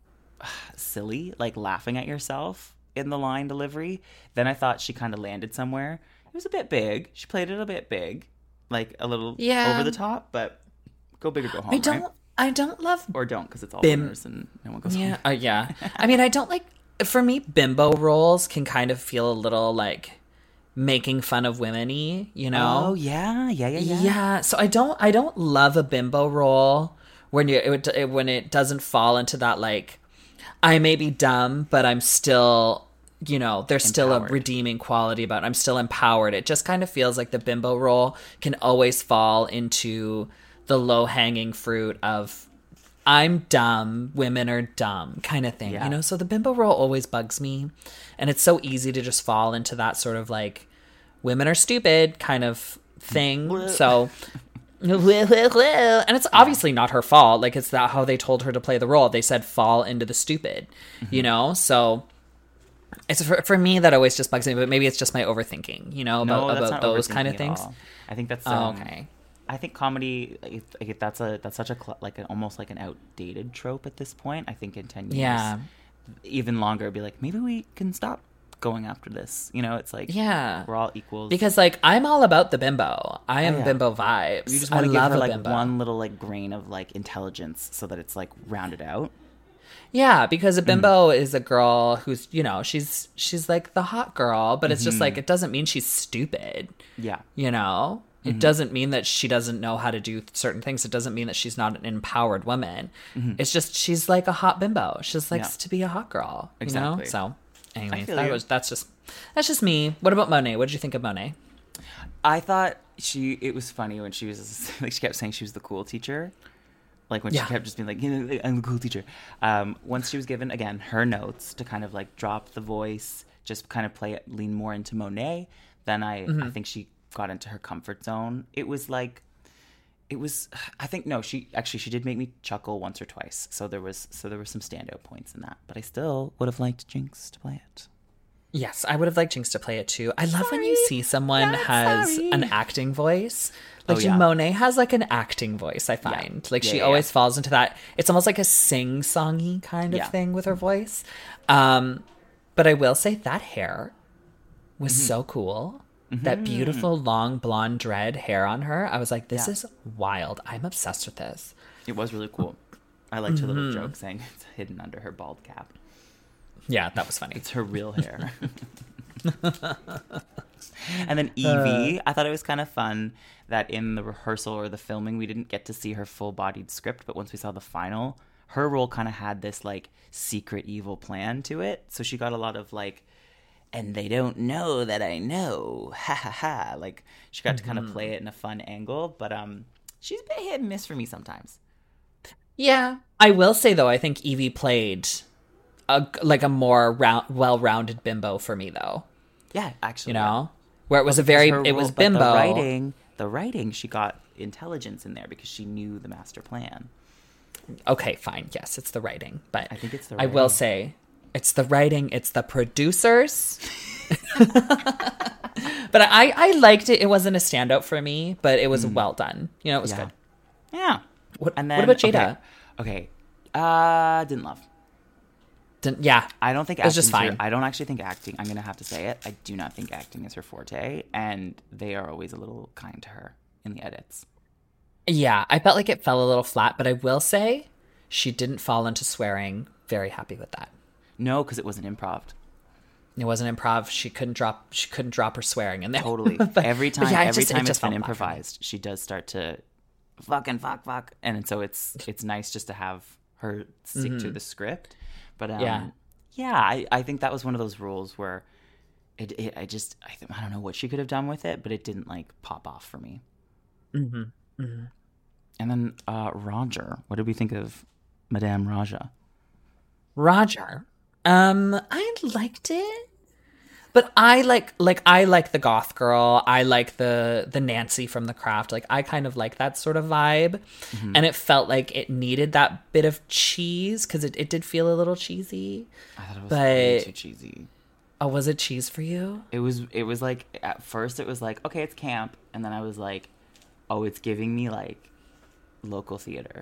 silly, like laughing at yourself in the line delivery, then I thought she kind of landed somewhere. It was a bit big. She played it a bit big, like a little Yeah. over the top, but go big or go home, I don't, right? I don't love Or don't, because it's all Bim- winners and no one goes Yeah, home. uh, yeah. I mean, I don't like. For me, bimbo roles can kind of feel a little like making fun of women-y, you know? Oh yeah, yeah, yeah, yeah. Yeah. So I don't. I don't love a bimbo role when you it, it, when it doesn't fall into that like I may be dumb, but I'm still. You know, there's still a Empowered. redeeming quality about it. I'm still empowered. It just kind of feels like the bimbo role can always fall into the low hanging fruit of I'm dumb, women are dumb kind of thing, Yeah. you know? So the bimbo role always bugs me. And it's so easy to just fall into that sort of like women are stupid kind of thing. So, and it's obviously not her fault. Like, it's not how they told her to play the role. They said fall into the stupid, you know? So it's for, for me that always just bugs me, but maybe it's just my overthinking, you know, about, No, that's about not those kind of overthinking at things. all. I think that's Oh, um, okay. I think comedy, like, like, that's a that's such a cl- like an, almost like an outdated trope at this point. I think in ten years, Yeah. even longer, it'd be like maybe we can stop going after this. You know, it's like Yeah. we're all equals. Because like I'm all about the bimbo. I am yeah. bimbo vibes. you just I want to give love her a like bimbo. one little like grain of like intelligence so that it's like rounded out. Yeah, because Mm. a bimbo is a girl who's, you know, she's she's like the hot girl, but it's Mm-hmm. just like it doesn't mean she's stupid, Yeah, you know? It Mm-hmm. doesn't mean that she doesn't know how to do certain things. It doesn't mean that she's not an empowered woman. It's just she's like a hot bimbo. She just likes Mm-hmm. Yeah. to be a hot girl, you know? Exactly. So, anyways, feel that you. was that's just that's just me. What about Monet? What did you think of Monet? I thought she. It was funny when she was like she kept saying she was the cool teacher. Like when Yeah. she kept just being like, you know, I'm a cool teacher. Um, once she was given, again, her notes to kind of like drop the voice, just kind of play it, lean more into Monet, then I, Mm-hmm. I think she got into her comfort zone. It was like, it was, I think, no, she actually, she did make me chuckle once or twice. So there was, so there were some standout points in that. But I still would have liked Jinx to play it. Yes, I would have liked Jinx to play it too. I love when you Sorry. see someone Not has sorry. an acting voice. Like Oh, yeah. Monet has like an acting voice, I find. Like Yeah, she yeah, always yeah. falls into that. It's almost like a sing-songy kind of Yeah. thing with her voice. Um, but I will say that hair was Mm-hmm. so cool. That beautiful long blonde dread hair on her. I was like, this Yeah. is wild. I'm obsessed with this. It was really cool. I liked her Mm-hmm. little joke saying it's hidden under her bald cap. Yeah, that was funny. It's her real hair. And then Evie, I thought it was kind of fun that in the rehearsal or the filming, we didn't get to see her full-bodied script, but once we saw the final, her role kind of had this like secret evil plan to it. So she got a lot of like, and they don't know that I know, ha ha ha. Like she got to kind of play it in a fun angle, but um, she's a bit hit and miss for me sometimes. Yeah. I will say, though, I think Evie played a, like a more round, well-rounded bimbo for me, though. Yeah, actually, You yeah. know? Where it was a very, Her it role- was but bimbo. The writing, the writing, she got intelligence in there because she knew the master plan. Okay, fine. Yes, it's the writing. But I think it's the I will writing. say, it's the writing, it's the producers. But I, I liked it. It wasn't a standout for me, but it was well done. You know, it was Yeah. good. Yeah. What, And then what about Jada? Okay. okay. Uh, didn't love. Didn't, yeah. I don't think It was acting's just fine. her- I don't actually think acting. I'm gonna have to say it. I do not think acting is her forte, and they are always a little kind to her in the edits. Yeah, I felt like it fell a little flat, but I will say she didn't fall into swearing. Very happy with that. No, because it wasn't improv. It wasn't improv. She couldn't drop. She couldn't drop her swearing in there. Totally. But- every but time, yeah, it every just- it time just it's been fell flat for me. improvised, she does start to fucking fuck fuck, and so it's it's nice just to have her stick to the script. But um, Yeah. yeah, I, I think that was one of those rules where it, it I just I, th- I don't know what she could have done with it, but it didn't like pop off for me. Mm-hmm. Mm-hmm. And then uh, Roger, what did we think of Madame Raja? Roger. Um, I liked it, but I like like I like the goth girl. I like the the Nancy from The Craft. Like I kind of like that sort of vibe, and it felt like it needed that bit of cheese because it, it did feel a little cheesy. I thought it was But- way too cheesy. Oh, was it cheese for you? It was it was like at first it was like, okay, it's camp, and then I was like, oh, it's giving me like local theater.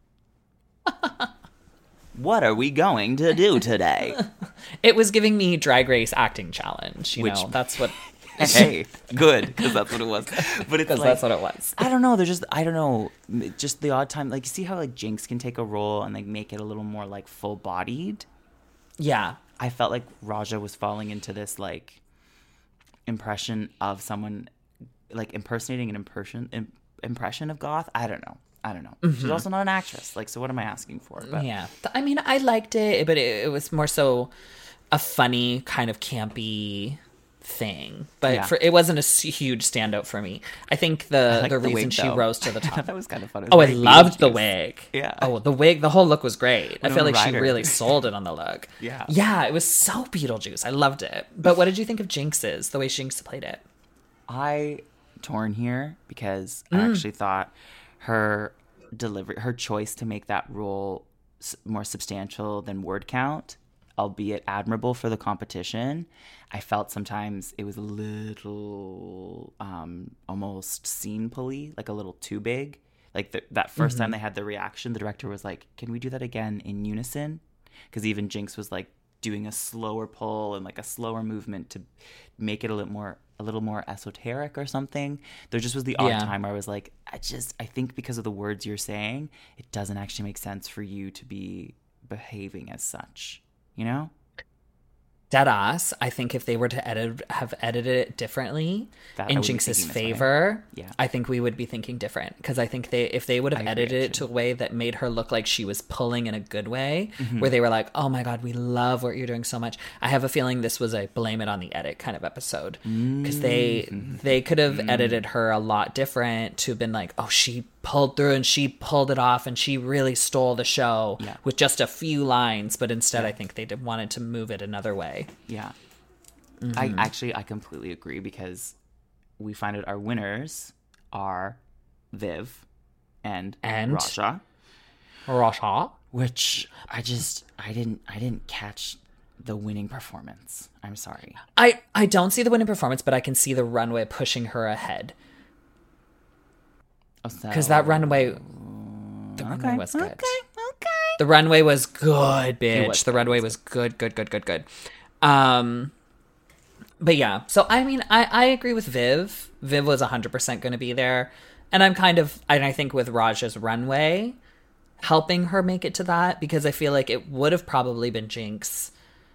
What are we going to do today? It was giving me Drag Race acting challenge. You Which- know, that's what. Hey, good, because that's what it was. But it's Because like, that's what it was. I don't know. They're just I don't know. Just the odd time, like you see how like Jinx can take a role and like make it a little more like full bodied. Yeah. I felt like Raja was falling into this like impression of someone like impersonating an impression im- impression of goth. I don't know. I don't know. She's also not an actress. Like, so what am I asking for? But Yeah. I mean, I liked it, but it, it was more so a funny, kind of campy thing. But Yeah. for it wasn't a s- huge standout for me. I think the, like the the reason wig, she though. rose to the I thought top. that was kind of fun. It was Oh, I very loved the Beetlejuice. wig. Yeah. Oh, the wig, the whole look was great. I feel Winona like she Ryder. really sold it on the look. Yeah. Yeah, it was so Beetlejuice. I loved it. But what did you think of Jinx's, the way Jinx played it? I torn here because Mm. I actually thought her delivery, her choice to make that role s- more substantial than word count, albeit admirable for the competition. I felt sometimes it was a little um, almost scene pulley, like a little too big. Like the, that 1st time they had the reaction, the director was like, "Can we do that again in unison?" Because even Jinx was like doing a slower pull and like a slower movement to make it a little more a little more esoteric or something. There just was the odd Yeah. time where I was like, I just I think because of the words you're saying, it doesn't actually make sense for you to be behaving as such. You know? Deadass, I think if they were to edit, have edited it differently That- I in would be Jinx's thinking this way. favor, Yeah. I think we would be thinking different. Because I think they, if they would have I agree, edited it actually. to a way that made her look like she was pulling in a good way, Mm-hmm. where they were like, "Oh my god, we love what you're doing so much." I have a feeling this was a blame it on the edit kind of episode, because they Mm-hmm. they could have edited her a lot different to have been like, "Oh, she pulled through and she pulled it off and she really stole the show Yeah. with just a few lines." But instead, I think they did wanted to move it another way. Yeah. Mm-hmm. I actually, I completely agree, because we find out our winners are Viv and, And? Raja, Rasha. which I just, I didn't, I didn't catch the winning performance. I'm sorry. I, I don't see the winning performance, but I can see the runway pushing her ahead. Because that runway, the runway Okay, was good. okay, okay. The runway was good, bitch. was the good, runway was good, good, good, good, good. Um, but yeah, so I mean, I, I agree with Viv. Viv was one hundred percent going to be there. And I'm kind of, and I think with Raja's runway, helping her make it to that, because I feel like it would have probably been Jinx,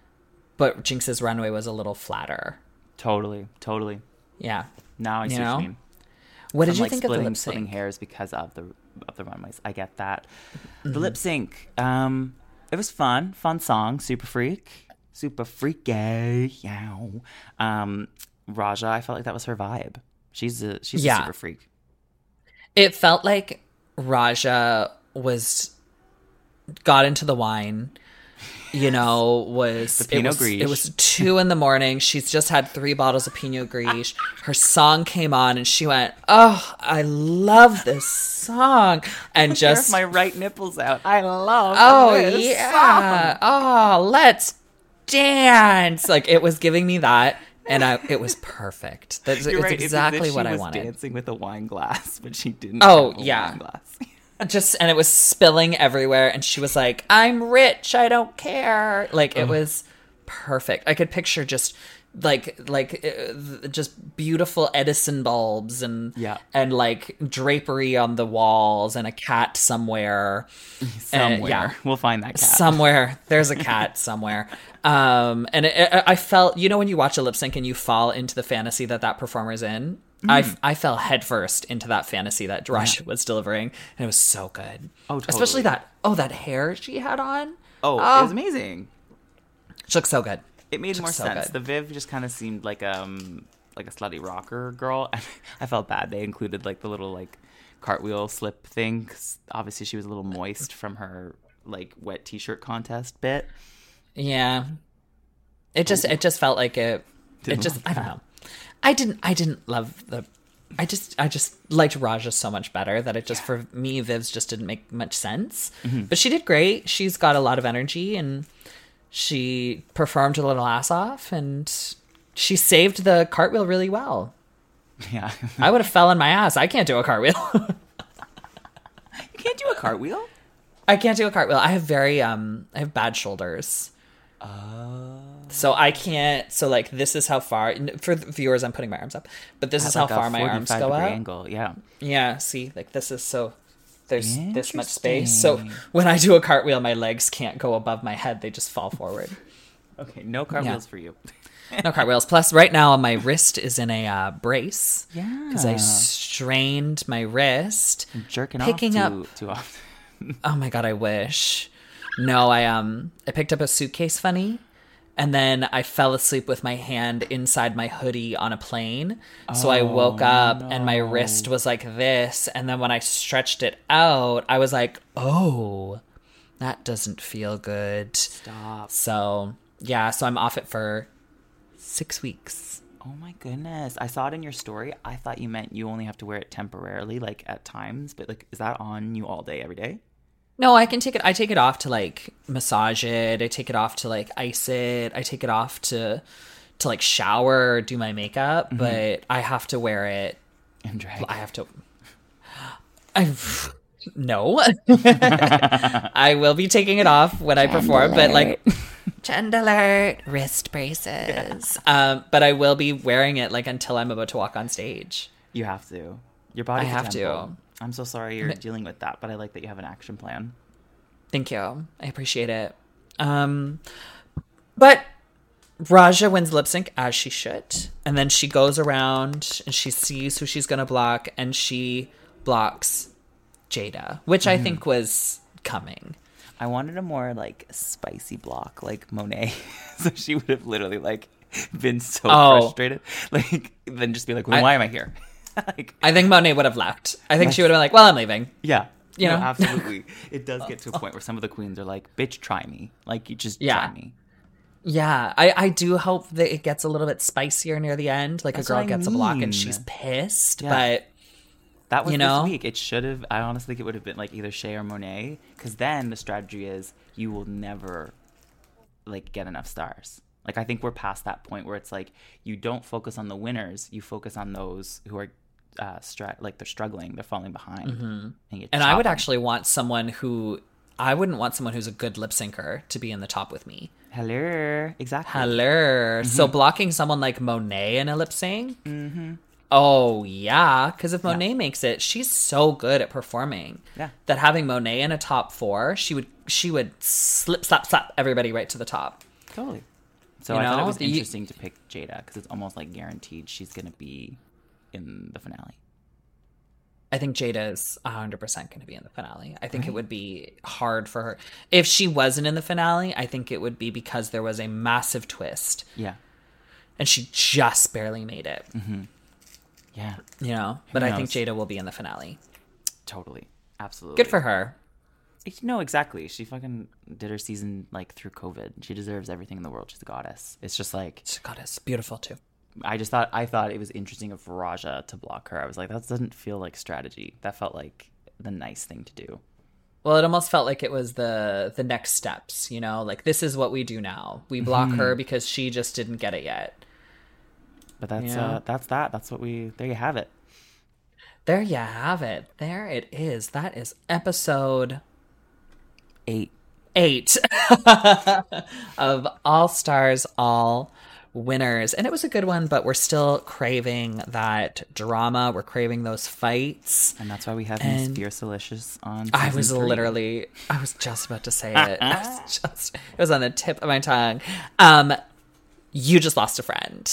but Jinx's runway was a little flatter. Totally, totally. Yeah. Now I see You what know? you mean. What did From, you like, think splitting, of the lip splitting sync? hairs because of the of the runways. I get that. Mm-hmm. The lip sync, um, it was fun, fun song, super freak, super freaky, yeah. Um, Raja, I felt like that was her vibe. She's a she's Yeah. a super freak. It felt like Raja was got into the wine, you know, was The it Pinot was, Gris. it was two in the morning. She's just had three bottles of Pinot Gris. Her song came on and she went, "Oh, I love this song." And just my right nipples out. I love. oh this yeah. Oh, let's dance. Like it was giving me that. And I, it was perfect. That's You're it's right. exactly it's as if what she I was wanted. dancing with a wine glass, but she didn't. Oh, have a yeah. wine glass. Just and it was spilling everywhere, and she was like, "I'm rich, I don't care." Like it was perfect. I could picture just like like uh, just beautiful Edison bulbs and Yeah. and like drapery on the walls and a cat somewhere. Somewhere, yeah. we'll find that cat. Somewhere there's a cat somewhere. Um, and it, it, I felt, you know, when you watch a lip sync and you fall into the fantasy that that performer's in, I, I fell headfirst into that fantasy that Raja was delivering, and it was so good. Oh, Especially totally. that, oh, that hair she had on. Oh, Oh. it was amazing. She looked so good. It made Took more so sense. good. The Viv just kind of seemed like um like a slutty rocker girl. I felt bad. They included like the little like cartwheel slip thing, 'cause obviously she was a little moist from her like wet t-shirt contest bit. Yeah. It just, it just felt like it, Didn't it just, love I don't know. I didn't, I didn't love the, I just, I just liked Raja so much better that it just, for me, Viv's just didn't make much sense. But she did great. She's got a lot of energy and she performed her little ass off and she saved the cartwheel really well. Yeah. I would have fell on my ass. I can't do a cartwheel. You can't do a cartwheel? I can't do a cartwheel. I have very, um, I have bad shoulders. Oh. So I can't. So like this is how far for the viewers. I'm putting my arms up, but this is how far my arms go up. Angle. Yeah. Yeah. See, like this is so. There's this much space. So when I do a cartwheel, my legs can't go above my head. They just fall forward. Okay, no cartwheels for you. No cartwheels. Plus, right now my wrist is in a uh, brace. Yeah. Because I strained my wrist. Jerking Picking off up- too, too often. Oh my god, I wish. No, I um I picked up a suitcase funny and then I fell asleep with my hand inside my hoodie on a plane. So I woke up and my wrist was like this, and then when I stretched it out, I was like, "Oh, that doesn't feel good." Stop. So, yeah, so I'm off it for six weeks. Oh my goodness. I saw it in your story. I thought you meant you only have to wear it temporarily, like at times, but like is that on you all day, every day? No, I can take it. I take it off to like massage it. I take it off to like ice it. I take it off to to like shower or do my makeup. Mm-hmm. But I have to wear it. And drag. I have to. I no. I will be taking it off when I perform. But like trend alert, wrist braces. Um, but I will be wearing it like until I'm about to walk on stage. You have to. Your body. I have to. I'm so sorry you're dealing with that, but I like that you have an action plan. Thank you. I appreciate it. Um, but Raja wins lip sync as she should. And then she goes around and she sees who she's going to block. And she blocks Jada, which mm. I think was coming. I wanted a more like spicy block like Monet. So she would have literally like been so oh. frustrated. Like then just be like, well, I, why am I here? Like, I think Monet would have left. I think she would have been like, well, I'm leaving. Yeah. You no, know? Absolutely. It does get to a point where some of the queens are like, bitch, try me. Like, you just yeah. try me. Yeah. I, I do hope that it gets a little bit spicier near the end. Like, That's a girl gets mean. a block and she's pissed. Yeah. But, that was you know? this week. It should have, I honestly think it would have been like either Shea or Monet. Because then the strategy is you will never, like, get enough stars. Like, I think we're past that point where it's like, you don't focus on the winners. You focus on those who are Uh, str- like they're struggling, they're falling behind. Mm-hmm. And, and I would actually want someone who, I wouldn't want someone who's a good lip syncer to be in the top with me. Hello, exactly. Hello. Mm-hmm. So blocking someone like Monet in a lip sync. Mm-hmm. Oh yeah, because if Monet yeah. makes it, she's so good at performing. Yeah. That having Monet in a top four, she would she would slip slap slap everybody right to the top. Totally. So you I know? thought it was interesting you, to pick Jada because it's almost like guaranteed she's gonna be in the finale. I think Jada is one hundred percent going to be in the finale. I think right. it would be hard for her. If she wasn't in the finale, I think it would be because there was a massive twist. Yeah. And she just barely made it. Mm-hmm. Yeah. You know? Who but knows? I think Jada will be in the finale. Totally. Absolutely. Good for her. No, exactly. She fucking did her season like through COVID. She deserves everything in the world. She's a goddess. It's just like... She's a goddess. Beautiful too. I just thought I thought it was interesting of Raja to block her. I was like, that doesn't feel like strategy. That felt like the nice thing to do. Well, it almost felt like it was the the next steps, you know, like this is what we do now. We block mm-hmm. her because she just didn't get it yet. But that's you know? uh, that's that. That's what we. There you have it. There you have it. There it is. That is episode eight. Eight of All Stars All Winners. And it was a good one, but we're still craving that drama. We're craving those fights. And that's why we have Miss Fierce-Alicious on I was three. literally, I was just about to say it. I was just, it was on the tip of my tongue. Um, you just lost a friend.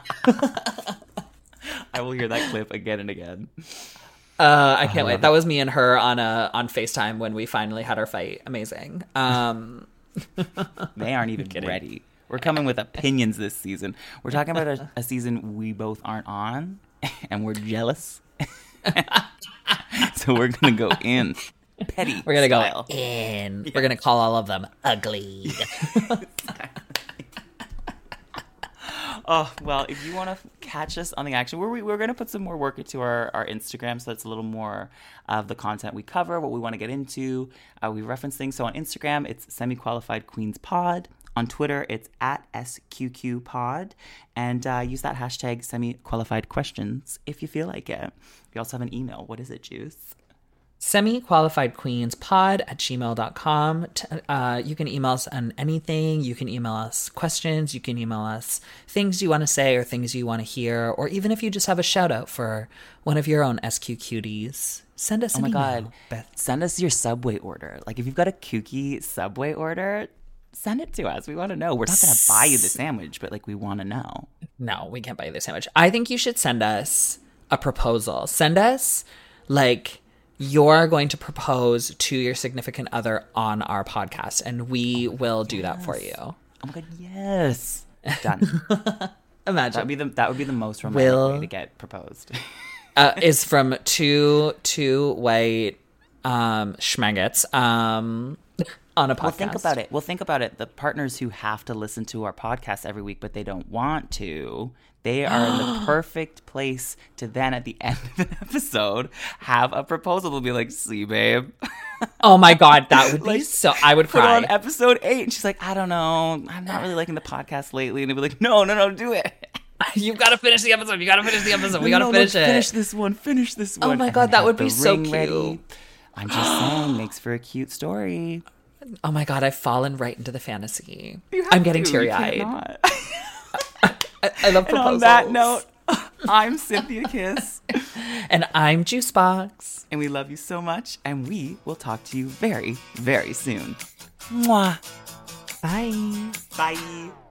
I will hear that clip again and again. Uh, I can't I wait. That was me and her on a on FaceTime when we finally had our fight. Amazing. Um, they aren't even ready. We're coming with opinions this season. We're talking about a, a season we both aren't on, and we're jealous. So we're going to go in. Petty We're going to go in. Yeah. We're going to call all of them ugly. Oh, well, if you want to catch us on the action, we're, we're going to put some more work into our, our Instagram, so that's a little more of the content we cover, what we want to get into. Uh, we reference things. So on Instagram, it's Semi-Qualified Queens Pod. On Twitter, it's at S Q Q Pod. And uh, use that hashtag semi-qualified questions if you feel like it. We also have an email. What is it, Juice? semi-qualifiedqueenspod at gmail dot com. Uh, you can email us on anything. You can email us questions. You can email us things you want to say or things you want to hear. Or even if you just have a shout out for one of your own S Q cuties, send us an email. Oh my God. Beth. Send us your Subway order. Like if you've got a kooky Subway order, send it to us. We want to know. We're not going to buy you the sandwich, but like we want to know. No, we can't buy you the sandwich. I think you should send us a proposal. Send us like... You're going to propose to your significant other on our podcast, and we oh will do yes. that for you. Oh my God, yes. Done. Imagine. That would be the, that would be the most romantic will, way to get proposed. uh, is from two two white um, schmaggots um, on a podcast. Well, think about it. Well, think about it. The partners who have to listen to our podcast every week, but they don't want to, they are in the perfect place to then, at the end of an episode, have a proposal. They'll be like, see, babe. Oh, my God. That would be like, so... I would put cry. on episode eight. And she's like, I don't know. I'm not really liking the podcast lately. And they'll be like, no, no, no, do it. You've got to finish the episode. You got to finish the episode. We got to no, finish it. Finish this one. Finish this one. Oh, my God. That would be so cute. Ready. I'm just saying, makes for a cute story. Oh, my God. I've fallen right into the fantasy. I'm getting teary-eyed. I, I love proposals. And on that note, I'm Cynthia Kiss. And I'm Juicebox. And we love you so much. And we will talk to you very, very soon. Mwah. Bye. Bye.